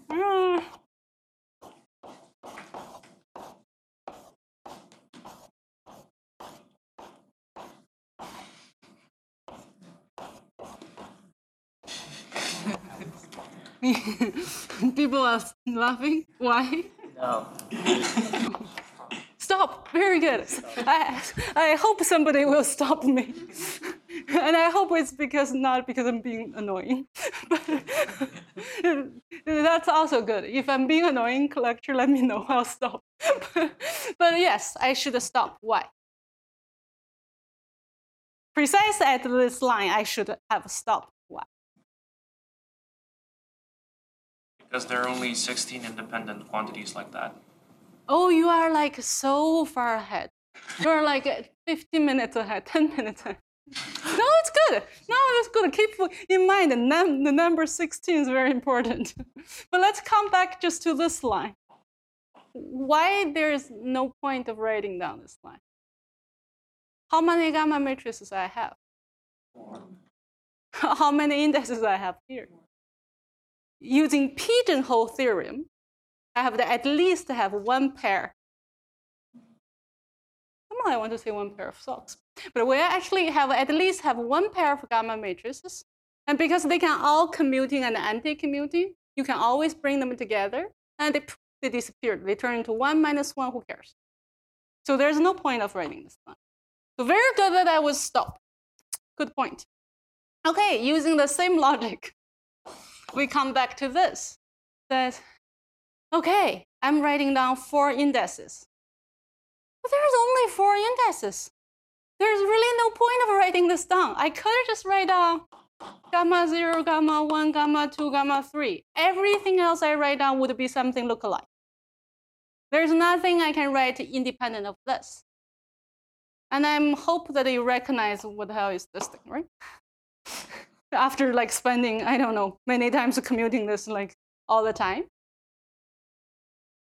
Speaker 1: People are laughing. Why?
Speaker 10: No.
Speaker 1: Stop. Very good. I, I hope somebody will stop me. And I hope it's because not because I'm being annoying. But that's also good. If I'm being annoying, lecture, let me know. I'll stop. But yes, I should stop. Why? Precise at this line, I should have stopped. Why?
Speaker 5: Because there are only sixteen independent quantities like that.
Speaker 1: Oh, you are like so far ahead. You're like fifteen minutes ahead, ten minutes ahead. No, it's good. No, it's good. Keep in mind the, num the number sixteen is very important. But let's come back just to this line. Why there is no point of writing down this line? How many gamma matrices I have? How many indexes I have here? Using pigeonhole theorem, I have to at least have one pair. Come on, I want to say one pair of socks. But we actually have at least have one pair of gamma matrices. And because they can all commuting and anti-commuting, you can always bring them together. And they, they disappear. They turn into one minus one, who cares? So there's no point of writing this line. So very good that I was stopped. Good point. Okay, using the same logic, we come back to this. That, okay, I'm writing down four indices. But there's only four indices. There's really no point of writing this down. I could just write down gamma zero, gamma one, gamma two, gamma three. Everything else I write down would be something lookalike. There's nothing I can write independent of this. And I hope that you recognize what the hell is this thing, right? After like spending, I don't know, many times commuting this like all the time.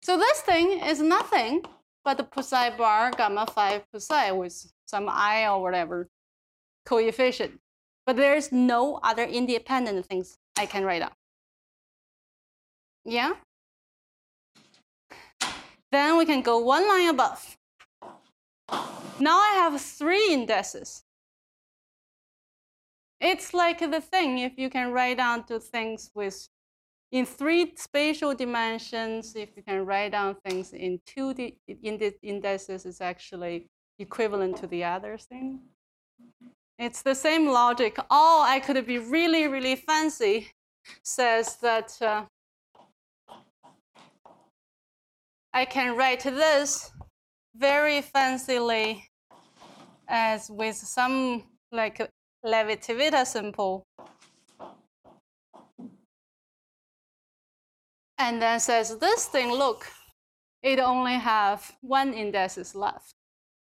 Speaker 1: So this thing is nothing but the psi bar gamma five psi with some I or whatever coefficient. But there's no other independent things I can write down. Yeah? Then we can go one line above. Now I have three indices. It's like the thing, if you can write down to things with, in three spatial dimensions, if you can write down things in two indices, it's actually equivalent to the other thing. It's the same logic. All I could be really, really fancy says that uh, I can write this very fancily as with some like Levi-Civita simple. And then says this thing, look, it only have one indices left.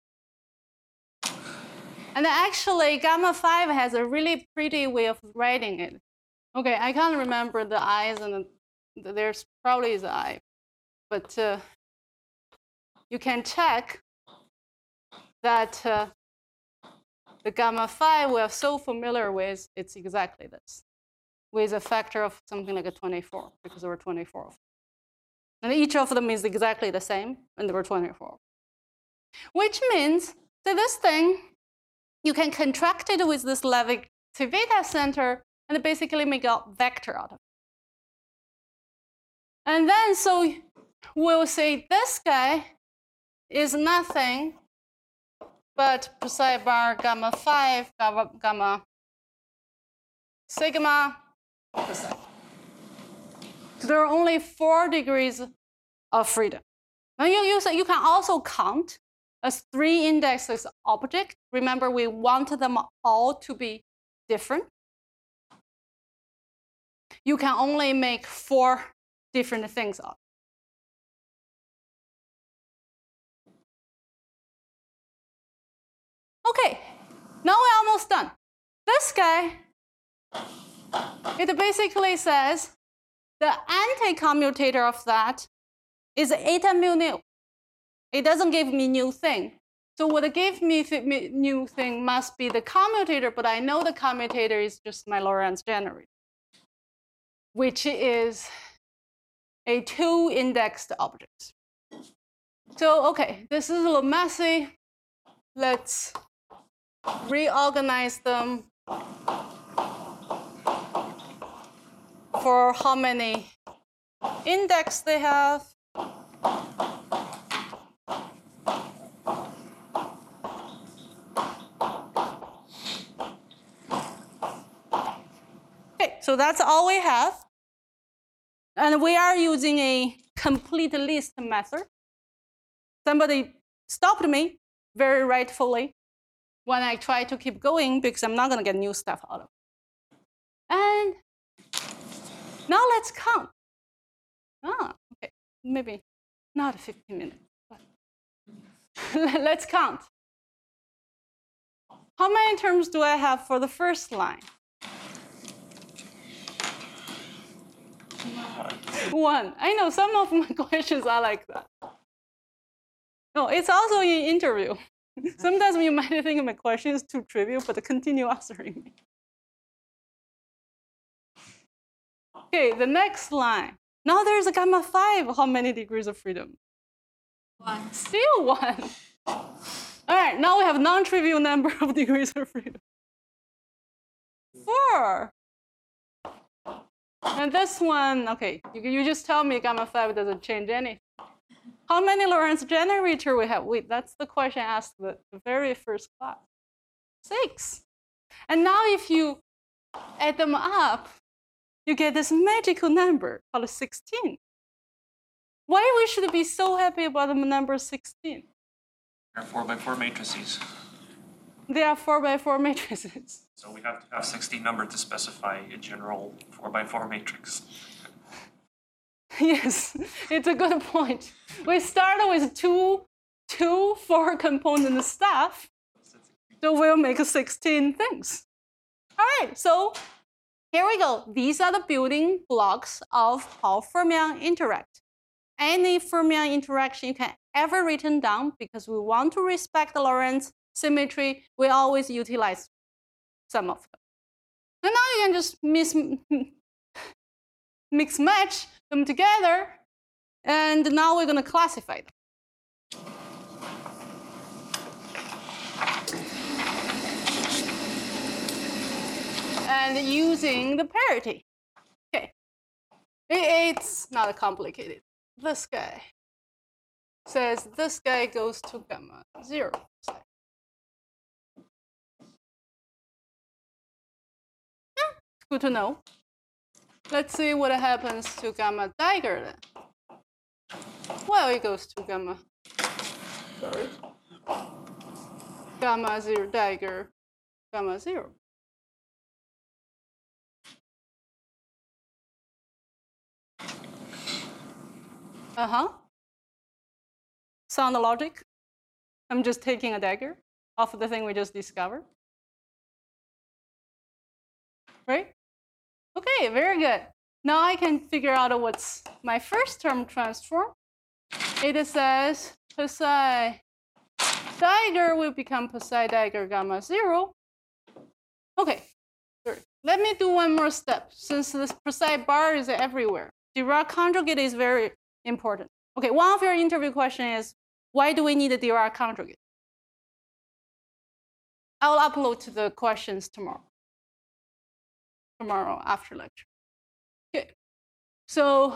Speaker 1: And actually, gamma five has a really pretty way of writing it. Okay, I can't remember the I's, and the, there's probably the I, but uh, you can check that uh, the gamma five we're so familiar with, it's exactly this, with a factor of something like a twenty-four, because there were twenty-four of them. And each of them is exactly the same, and there were twenty-four. Which means that this thing, you can contract it with this Levi-Civita center and basically make a vector out of it. And then, so we'll say this guy is nothing but psi bar gamma five, gamma, gamma sigma psi. There are only four degrees of freedom. Now you, you, you can also count as three indexes object. Remember, we want them all to be different. You can only make four different things up. Okay, now we're almost done. This guy, it basically says the anti-commutator of that is eta mu nu. It doesn't give me new thing. So what gives me new thing must be the commutator, but I know the commutator is just my Lorentz generator, which is a two-indexed object. So, okay, this is a little messy. Let's reorganize them for how many index they have. Okay, so that's all we have. And we are using a complete list method. Somebody stopped me very rightfully when I try to keep going because I'm not going to get new stuff out of it. And now let's count. Ah, okay, maybe not fifteen minutes, but let's count. How many terms do I have for the first line? One. I know some of my questions are like that. No, it's also in interview. Sometimes you might think my question is too trivial, but continue answering me. Okay, the next line. Now there's a gamma five. How many degrees of freedom? One. Still one. All right, now we have non-trivial number of degrees of freedom. Four. And this one, okay, you, you just tell me gamma five doesn't change anything. How many Lorentz generator we have? Wait, that's the question asked the, the very first class. Six. And now if you add them up, you get this magical number called sixteen. Why we should be so happy about the number sixteen?
Speaker 5: They're four by four matrices.
Speaker 1: They are four by four matrices.
Speaker 5: So we have to have sixteen numbers to specify a general four by four matrix.
Speaker 1: Yes, it's a good point. We started with two, two four component stuff, so we'll make sixteen things. All right, so here we go. These are the building blocks of how fermions interact. any fermion interaction you can ever written down, because we want to respect the Lorentz symmetry, we always utilize some of them. And now you can just mis mix match them together, and now we're going to classify them. And using the parity. Okay, it's not complicated. This guy says this guy goes to gamma zero. Yeah, good to know. Let's see what happens to gamma dagger then. Well, it goes to gamma. Sorry. Gamma zero dagger, gamma zero. Uh-huh. Sound logic? I'm just taking a dagger off of the thing we just discovered. Right? Okay, very good. Now I can figure out what's my first term transform. It says psi dagger will become psi dagger gamma zero. Okay, good. Let me do one more step, since this psi bar is everywhere. Dirac conjugate is very important. Okay, one of your interview questions is, why do we need a Dirac conjugate? I'll upload the questions tomorrow. Tomorrow after lecture. Okay, so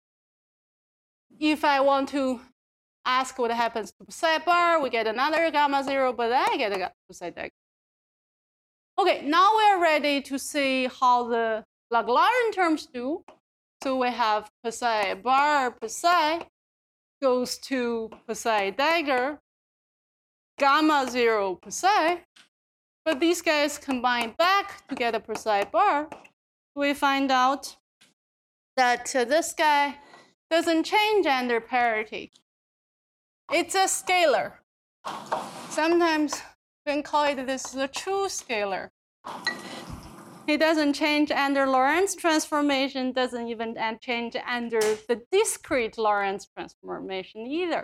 Speaker 1: if I want to ask what happens to psi bar, we get another gamma zero, but I get a psi dagger. Okay, now we're ready to see how the Lagrangian terms do. So we have psi bar psi goes to psi dagger, gamma zero psi, but these guys combine back to get a psi bar. We find out that uh, this guy doesn't change under parity. It's a scalar. Sometimes we can call it this is a true scalar. It doesn't change under Lorentz transformation, doesn't even change under the discrete Lorentz transformation either.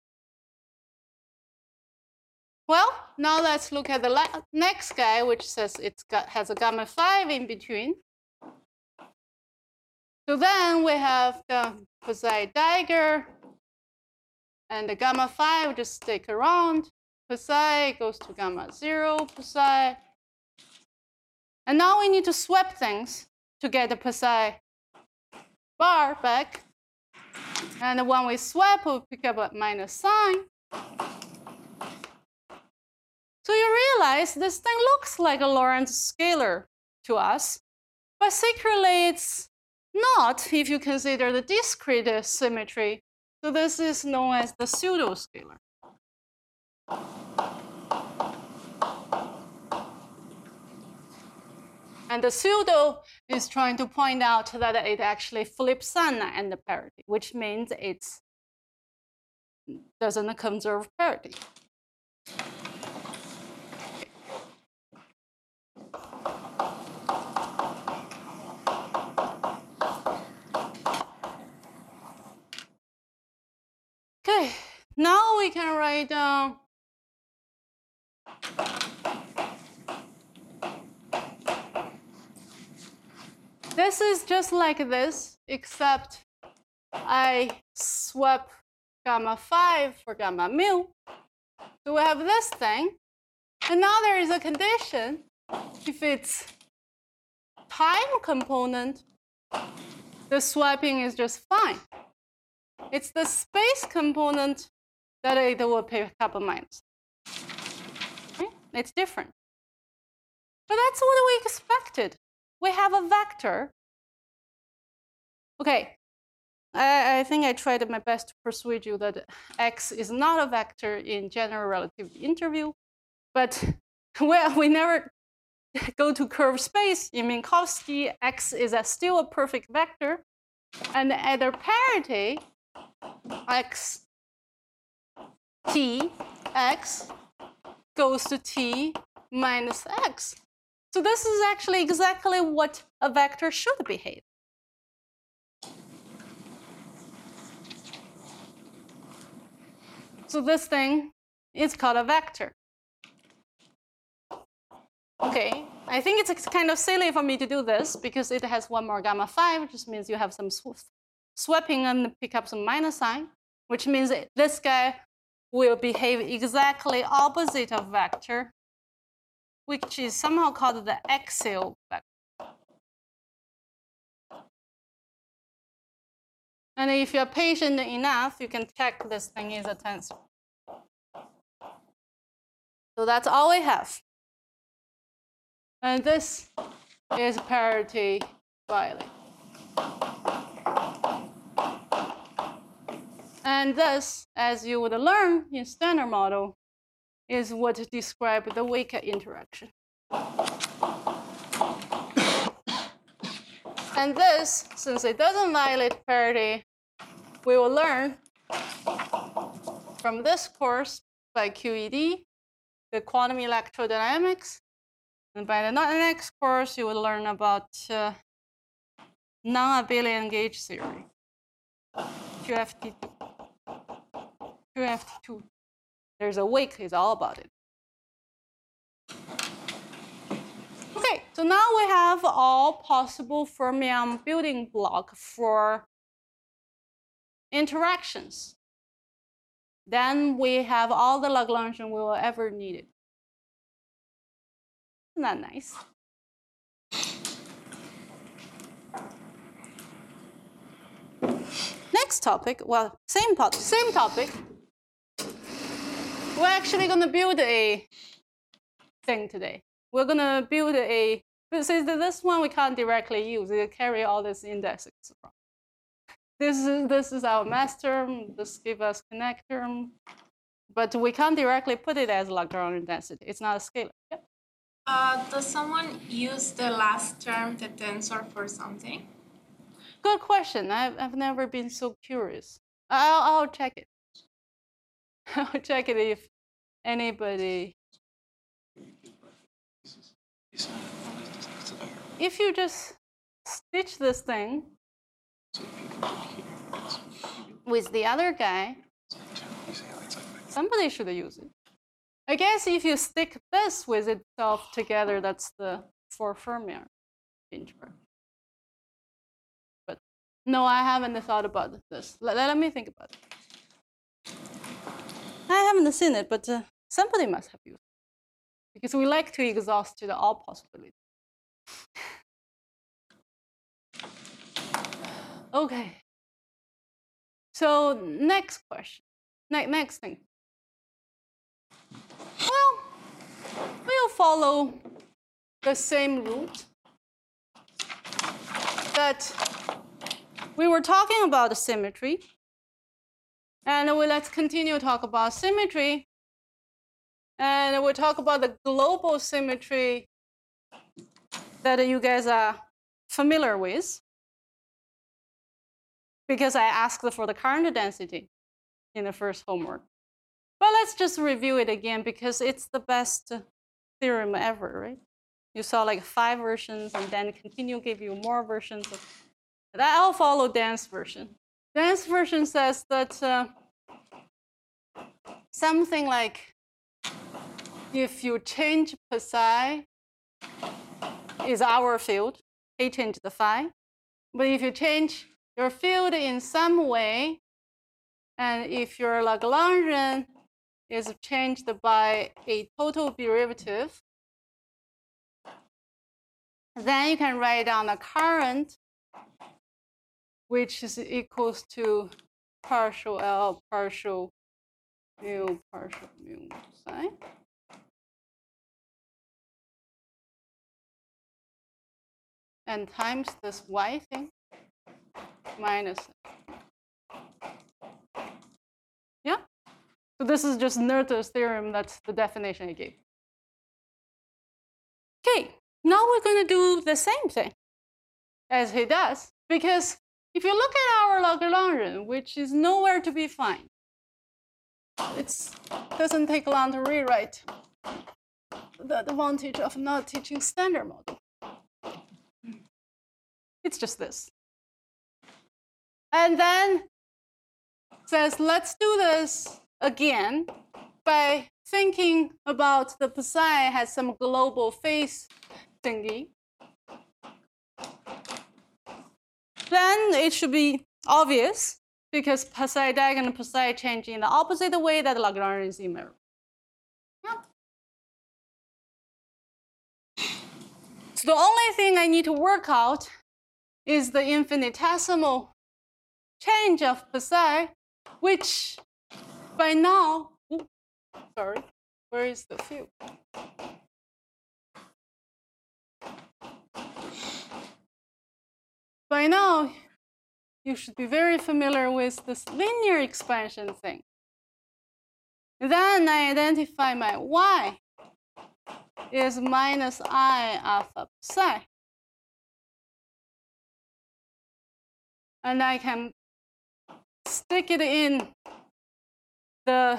Speaker 1: Well, now let's look at the next guy, which says it has a gamma five in between. So then we have the psi dagger, and the gamma five just stick around. Psi goes to gamma zero psi. And now we need to swap things to get the psi bar back. And when we swap, we'll pick up a minus sign. So you realize this thing looks like a Lorentz scalar to us, but secretly it's not if you consider the discrete symmetry. So this is known as the pseudo-scalar. And the pseudo is trying to point out that it actually flips on and the parity, which means it doesn't conserve parity. Okay, now we can write down this is just like this, except I swap gamma five for gamma mu. So we have this thing. And now there is a condition. If it's time component, the swapping is just fine. It's the space component that it will pick up a minus. Okay? It's different. But that's what we expected. We have a vector. Okay, I, I think I tried my best to persuade you that X is not a vector in general relativity interview, but well, we never go to curved space. In Minkowski, X is a still a perfect vector, and at their parity, X T X goes to T minus X. So this is actually exactly what a vector should behave. So this thing is called a vector. Okay, I think it's kind of silly for me to do this because it has one more gamma phi, which just means you have some sw swapping and pick up some minus sign, which means that this guy will behave exactly opposite of vector, which is somehow called the axial vector. And if you're patient enough, you can check this thing is a tensor. So that's all we have. And this is parity violate. And this, as you would learn in standard model, is what describes the weak interaction. And this, since it doesn't violate parity, we will learn from this course by Q E D, the quantum electrodynamics. And by the next course, you will learn about uh, non-abelian gauge theory, Q F T two. Q F T two. There's a week, it's all about it. Okay, so now we have all possible fermion building block for interactions. Then we have all the Lagrangian we will ever need it. Isn't that nice? Next topic, well, same topic, same topic. We're actually going to build a thing today. We're going to build a, since this one we can't directly use, it carry all these indexes. This is, this is our mass term, this gives us connect term, but we can't directly put it as Lagrangian density. It's not a scalar. Yep.
Speaker 3: Uh, does someone use the last term, the tensor, for something?
Speaker 1: Good question. I've, I've never been so curious. I'll, I'll check it. I'll check it if anybody. If you just stitch this thing with the other guy, somebody should use it. I guess if you stick this with itself together, that's the for fermion interaction. But no, I haven't thought about this. Let, let me think about it. I haven't seen it, but uh, somebody must have used it. Because we like to exhaust to all possibilities. Okay. So next question. Ne next thing. Well, we'll follow the same route that we were talking about symmetry. And we let's continue to talk about symmetry. And we'll talk about the global symmetry that you guys are familiar with. Because I asked for the current density in the first homework. But let's just review it again because it's the best theorem ever, right? You saw like five versions and then continue give you more versions. Of that. I'll follow Dan's version. Dan's version says that uh, something like if you change psi is our field, he changed the phi. But if you change your field in some way, and if your Lagrangian is changed by a total derivative, then you can write down the current, which is equals to partial L partial mu partial mu psi. And times this y thing minus. Yeah? So this is just Noether's theorem. That's the definition I gave. Okay, now we're going to do the same thing as he does. Because if you look at our Lagrangian, which is nowhere to be found, it doesn't take long to rewrite the advantage of not teaching standard model. It's just this. And then says, let's do this again by thinking about the psi has some global phase thingy. Then it should be obvious because psi diagonal psi change in the opposite way that Lagrange is invariant. Yeah. So the only thing I need to work out is the infinitesimal change of psi, which by now, ooh, sorry, where is the field? By now, you should be very familiar with this linear expansion thing. Then I identify my y is minus I alpha psi. And I can stick it in the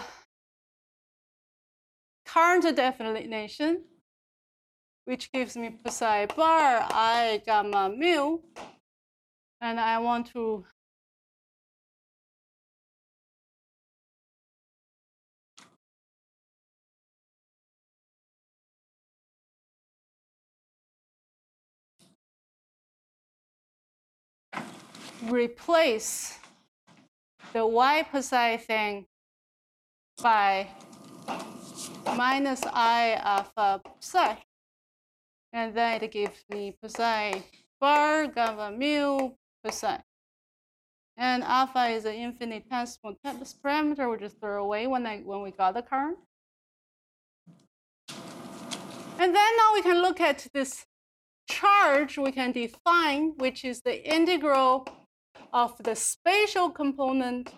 Speaker 1: current definition, which gives me psi bar I gamma mu. And I want to replace the y psi thing by minus I alpha psi. And then it gives me psi bar gamma mu psi. And alpha is an infinitesimal parameter we just throw away when, I, when we got the current. And then now we can look at this charge we can define, which is the integral of the spatial component,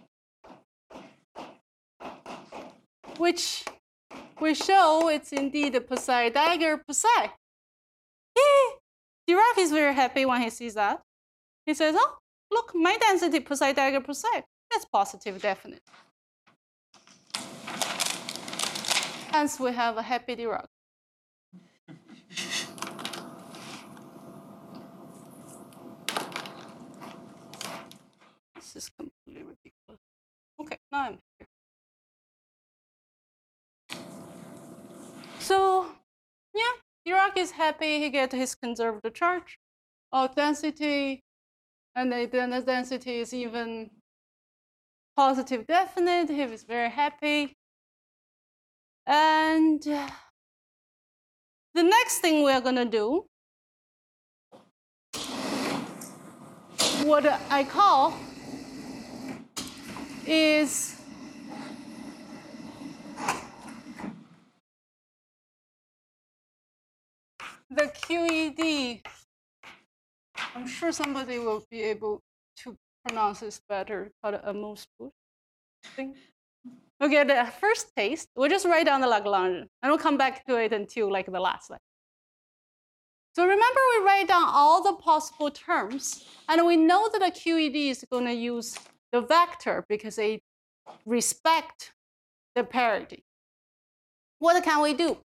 Speaker 1: which we show it's indeed a psi dagger psi. Yay! Dirac is very happy when he sees that. He says, oh, look, my density psi dagger psi. That's positive definite. Hence, we have a happy Dirac. This is completely ridiculous. Okay, now I'm here. So, yeah, Dirac is happy. He gets his conserved charge of density, and then the density is even positive definite. He is very happy. And the next thing we are going to do, what I call is the Q E D. I'm sure somebody will be able to pronounce this better, called a Amos thing. Okay, the first taste, we'll just write down the Lagrange, and we'll come back to it until like the last slide. So remember, we write down all the possible terms, and we know that the Q E D is going to use the vector because they respect the parity. What can we do?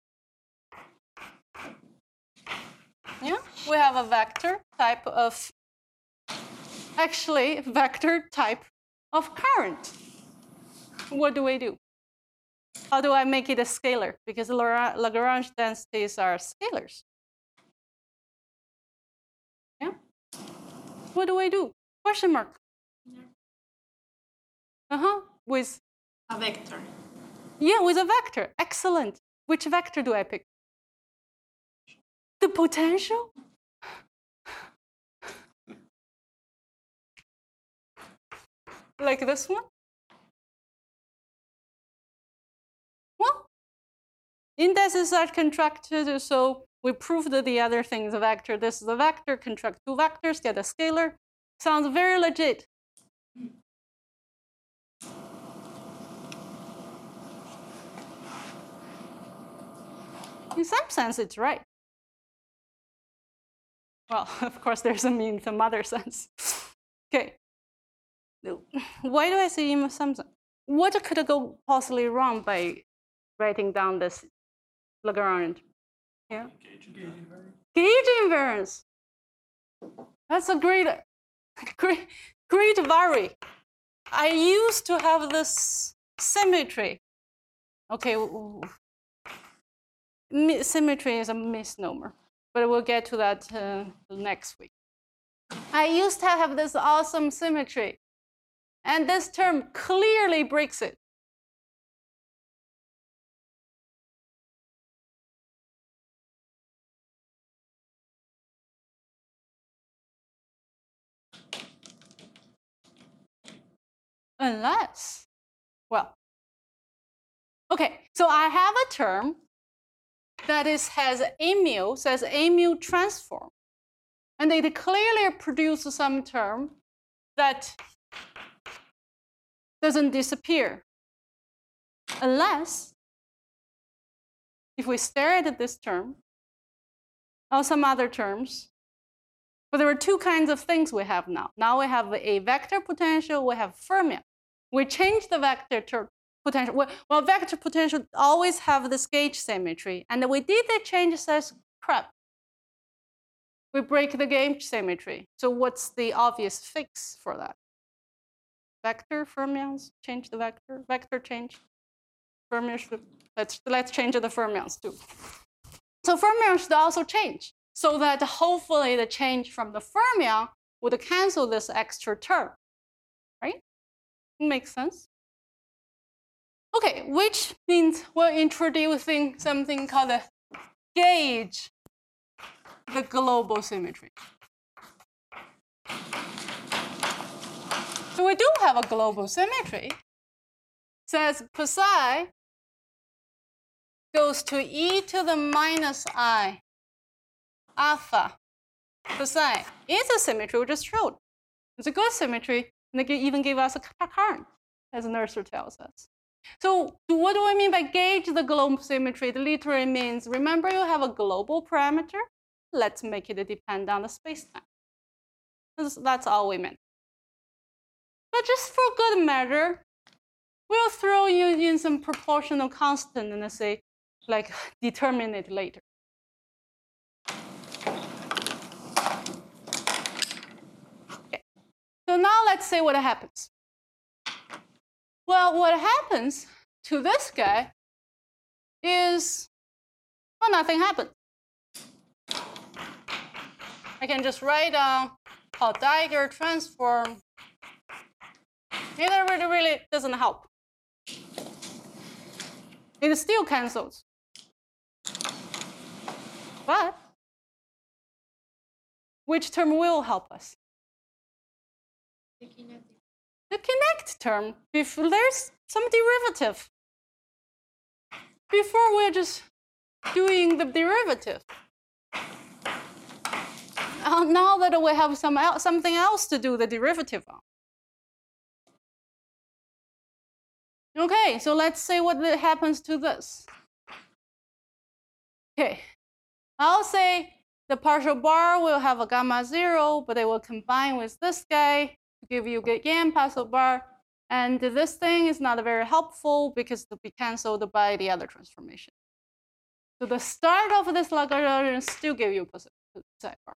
Speaker 1: Yeah, we have a vector type of, actually, vector type of current. What do we do? How do I make it a scalar? Because Lagrange densities are scalars. Yeah? What do I do? Question mark. Uh-huh, with
Speaker 2: a vector.
Speaker 1: Yeah, with a vector. Excellent. Which vector do I pick? The potential? Like this one? Well, indices are contracted, so we proved that the other thing is a vector. This is a vector, contract two vectors, get a scalar. Sounds very legit. In some sense, it's right. Well, of course, there's a mean in some other sense. Okay. Why do I say in some sense? What could go possibly wrong by writing down this Lagrange? Yeah. Gauge invariance. That's a great, great, great vary. I used to have this symmetry. Okay, symmetry is a misnomer, but we'll get to that uh, next week. I used to have this awesome symmetry, and this term clearly breaks it. Unless, well, okay, so I have a term that is has a mu, says a mu transform, and it clearly produces some term that doesn't disappear. Unless, if we stare at this term, or some other terms, but there are two kinds of things we have now. Now we have a vector potential, we have fermion. We change the vector potential. Well, vector potential always have this gauge symmetry, and we did the change says crap. We break the gauge symmetry. So what's the obvious fix for that? Vector fermions, change the vector, vector change. Fermions, let's, let's change the fermions too. So fermions should also change, so that hopefully the change from the fermion would cancel this extra term, right? Makes sense. Okay, which means we're introducing something called a gauge the global symmetry. So we do have a global symmetry. It says psi goes to e to the minus I alpha. Psi is a symmetry we just showed. It's a good symmetry, and they even give us a current, as Nurser tells us. So what do I mean by gauge the global symmetry? It literally means, remember you have a global parameter? Let's make it depend on the space-time. That's all we meant. But just for good measure, we'll throw you in some proportional constant and say, like, determine it later. Okay. So now let's say what happens. Well, what happens to this guy is, well, nothing happens. I can just write down how Daiger transform. It really, really doesn't help. It still cancels. But which term will help us?
Speaker 3: The kinetic.
Speaker 1: The kinect term, if there's some derivative. Before we're just doing the derivative. Uh, now that we have some el something else to do the derivative on. Okay, so let's say what happens to this. Okay, I'll say the partial bar will have a gamma zero, but they will combine with this guy to give you again partial bar. And this thing is not very helpful because it'll be canceled by the other transformation. So the start of this Lagrangian still give you psi bar.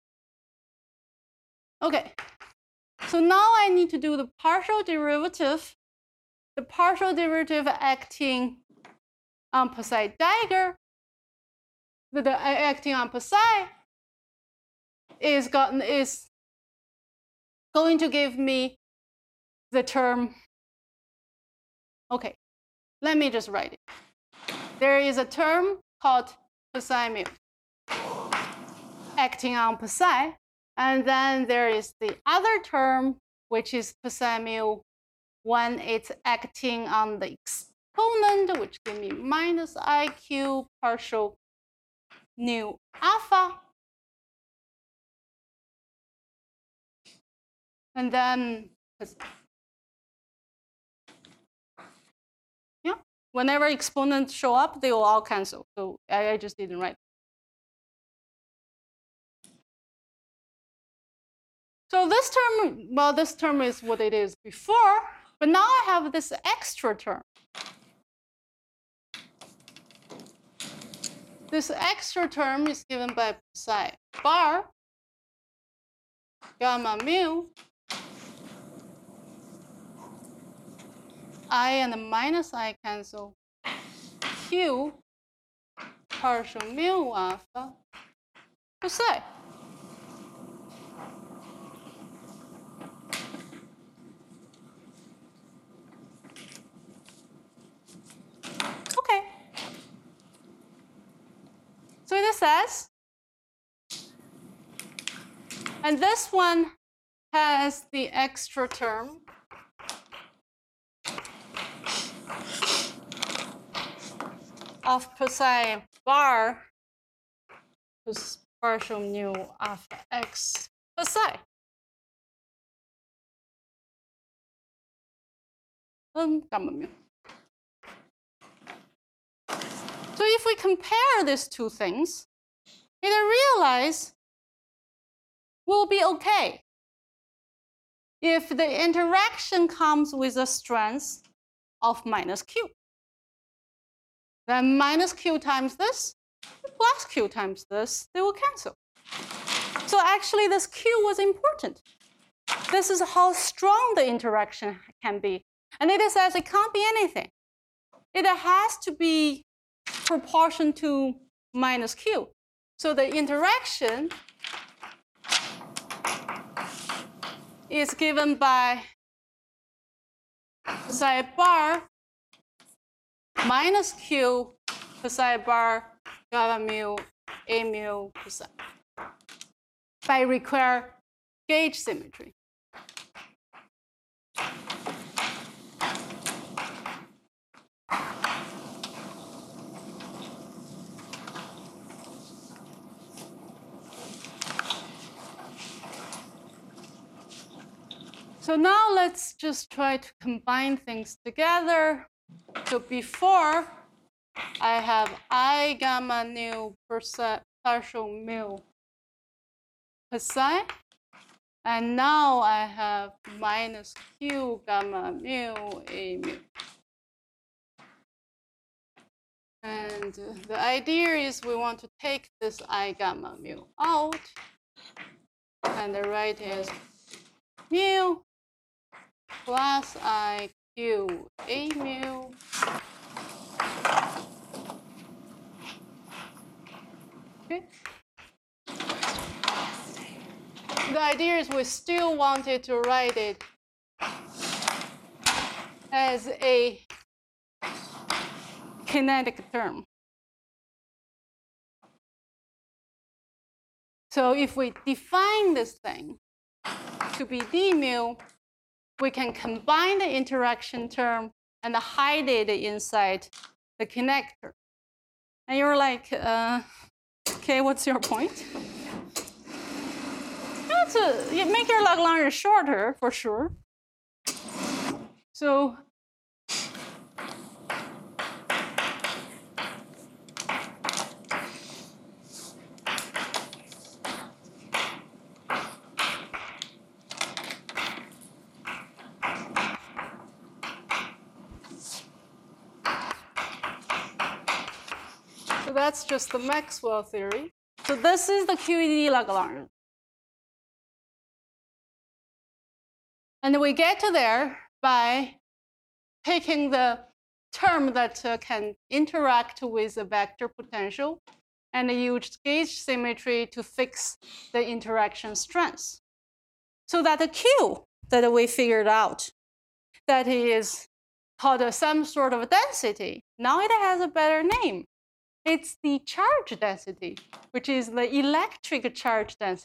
Speaker 1: Okay, so now I need to do the partial derivative. The partial derivative acting on psi Daiger, the, the acting on psi is gotten is going to give me the term. Okay, let me just write it. There is a term called psi mu acting on psi. And then there is the other term, which is psi mu when it's acting on the exponent, which gives me minus I cube partial nu alpha. And then, yeah, whenever exponents show up, they will all cancel. So I, I just didn't write. So this term, well, this term is what it is before, but now I have this extra term. This extra term is given by psi bar, gamma mu, I and the minus I cancel. Q partial mu alpha psi. Okay. So this says, and this one has the extra term. Of psi bar plus partial mu alpha x psi. Um, gamma mu. So if we compare these two things, you realize we'll be okay if the interaction comes with a strength of minus q. Then minus q times this, plus q times this, they will cancel. So actually this q was important. This is how strong the interaction can be. And it says it can't be anything. It has to be proportion to minus q. So the interaction is given by psi bar minus q psi bar gamma mu a mu psi by require gauge symmetry. So now let's just try to combine things together. So before, I have I gamma nu percent partial mu psi, and now I have minus q gamma mu a mu. And the idea is we want to take this I gamma mu out, and the right is mu plus I q a mu okay. The idea is we still wanted to write it as a kinetic term. So if we define this thing to be d mu, we can combine the interaction term and hide it inside the connector. And you're like, uh, okay, what's your point? That's a, you make your Lagrange shorter for sure. So So that's just the Maxwell theory. So this is the Q E D Lagrange. And we get to there by taking the term that uh, can interact with the vector potential and use gauge symmetry to fix the interaction strength. So that the Q that we figured out, that is called uh, some sort of density, now it has a better name. It's the charge density, which is the electric charge density.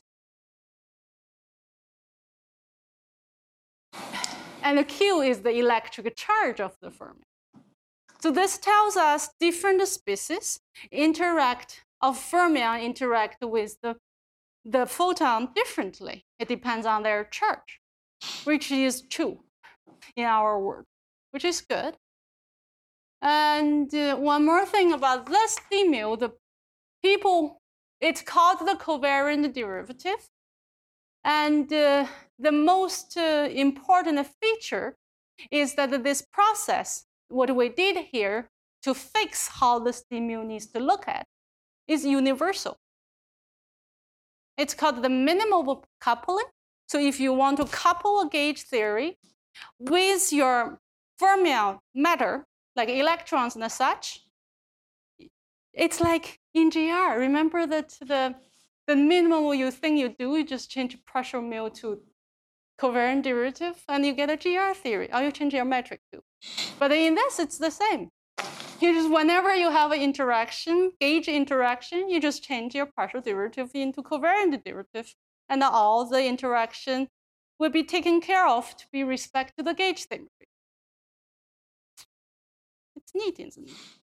Speaker 1: And the Q is the electric charge of the fermion. So this tells us different species interact, of fermion interact with the, the photon differently. It depends on their charge, which is true in our world, which is good. And uh, one more thing about this d mu, the people, it's called the covariant derivative. And uh, the most uh, important feature is that this process, what we did here to fix how this d mu needs to look at, is universal. It's called the minimal coupling. So if you want to couple a gauge theory with your fermion matter, like electrons and such, it's like in G R. Remember that the, the minimum you think you do, you just change pressure mu to covariant derivative, and you get a G R theory, or you change your metric too. But in this, it's the same. You just, whenever you have an interaction, gauge interaction, you just change your partial derivative into covariant derivative, and all the interaction will be taken care of to be respect to the gauge theory. It's neat, isn't it?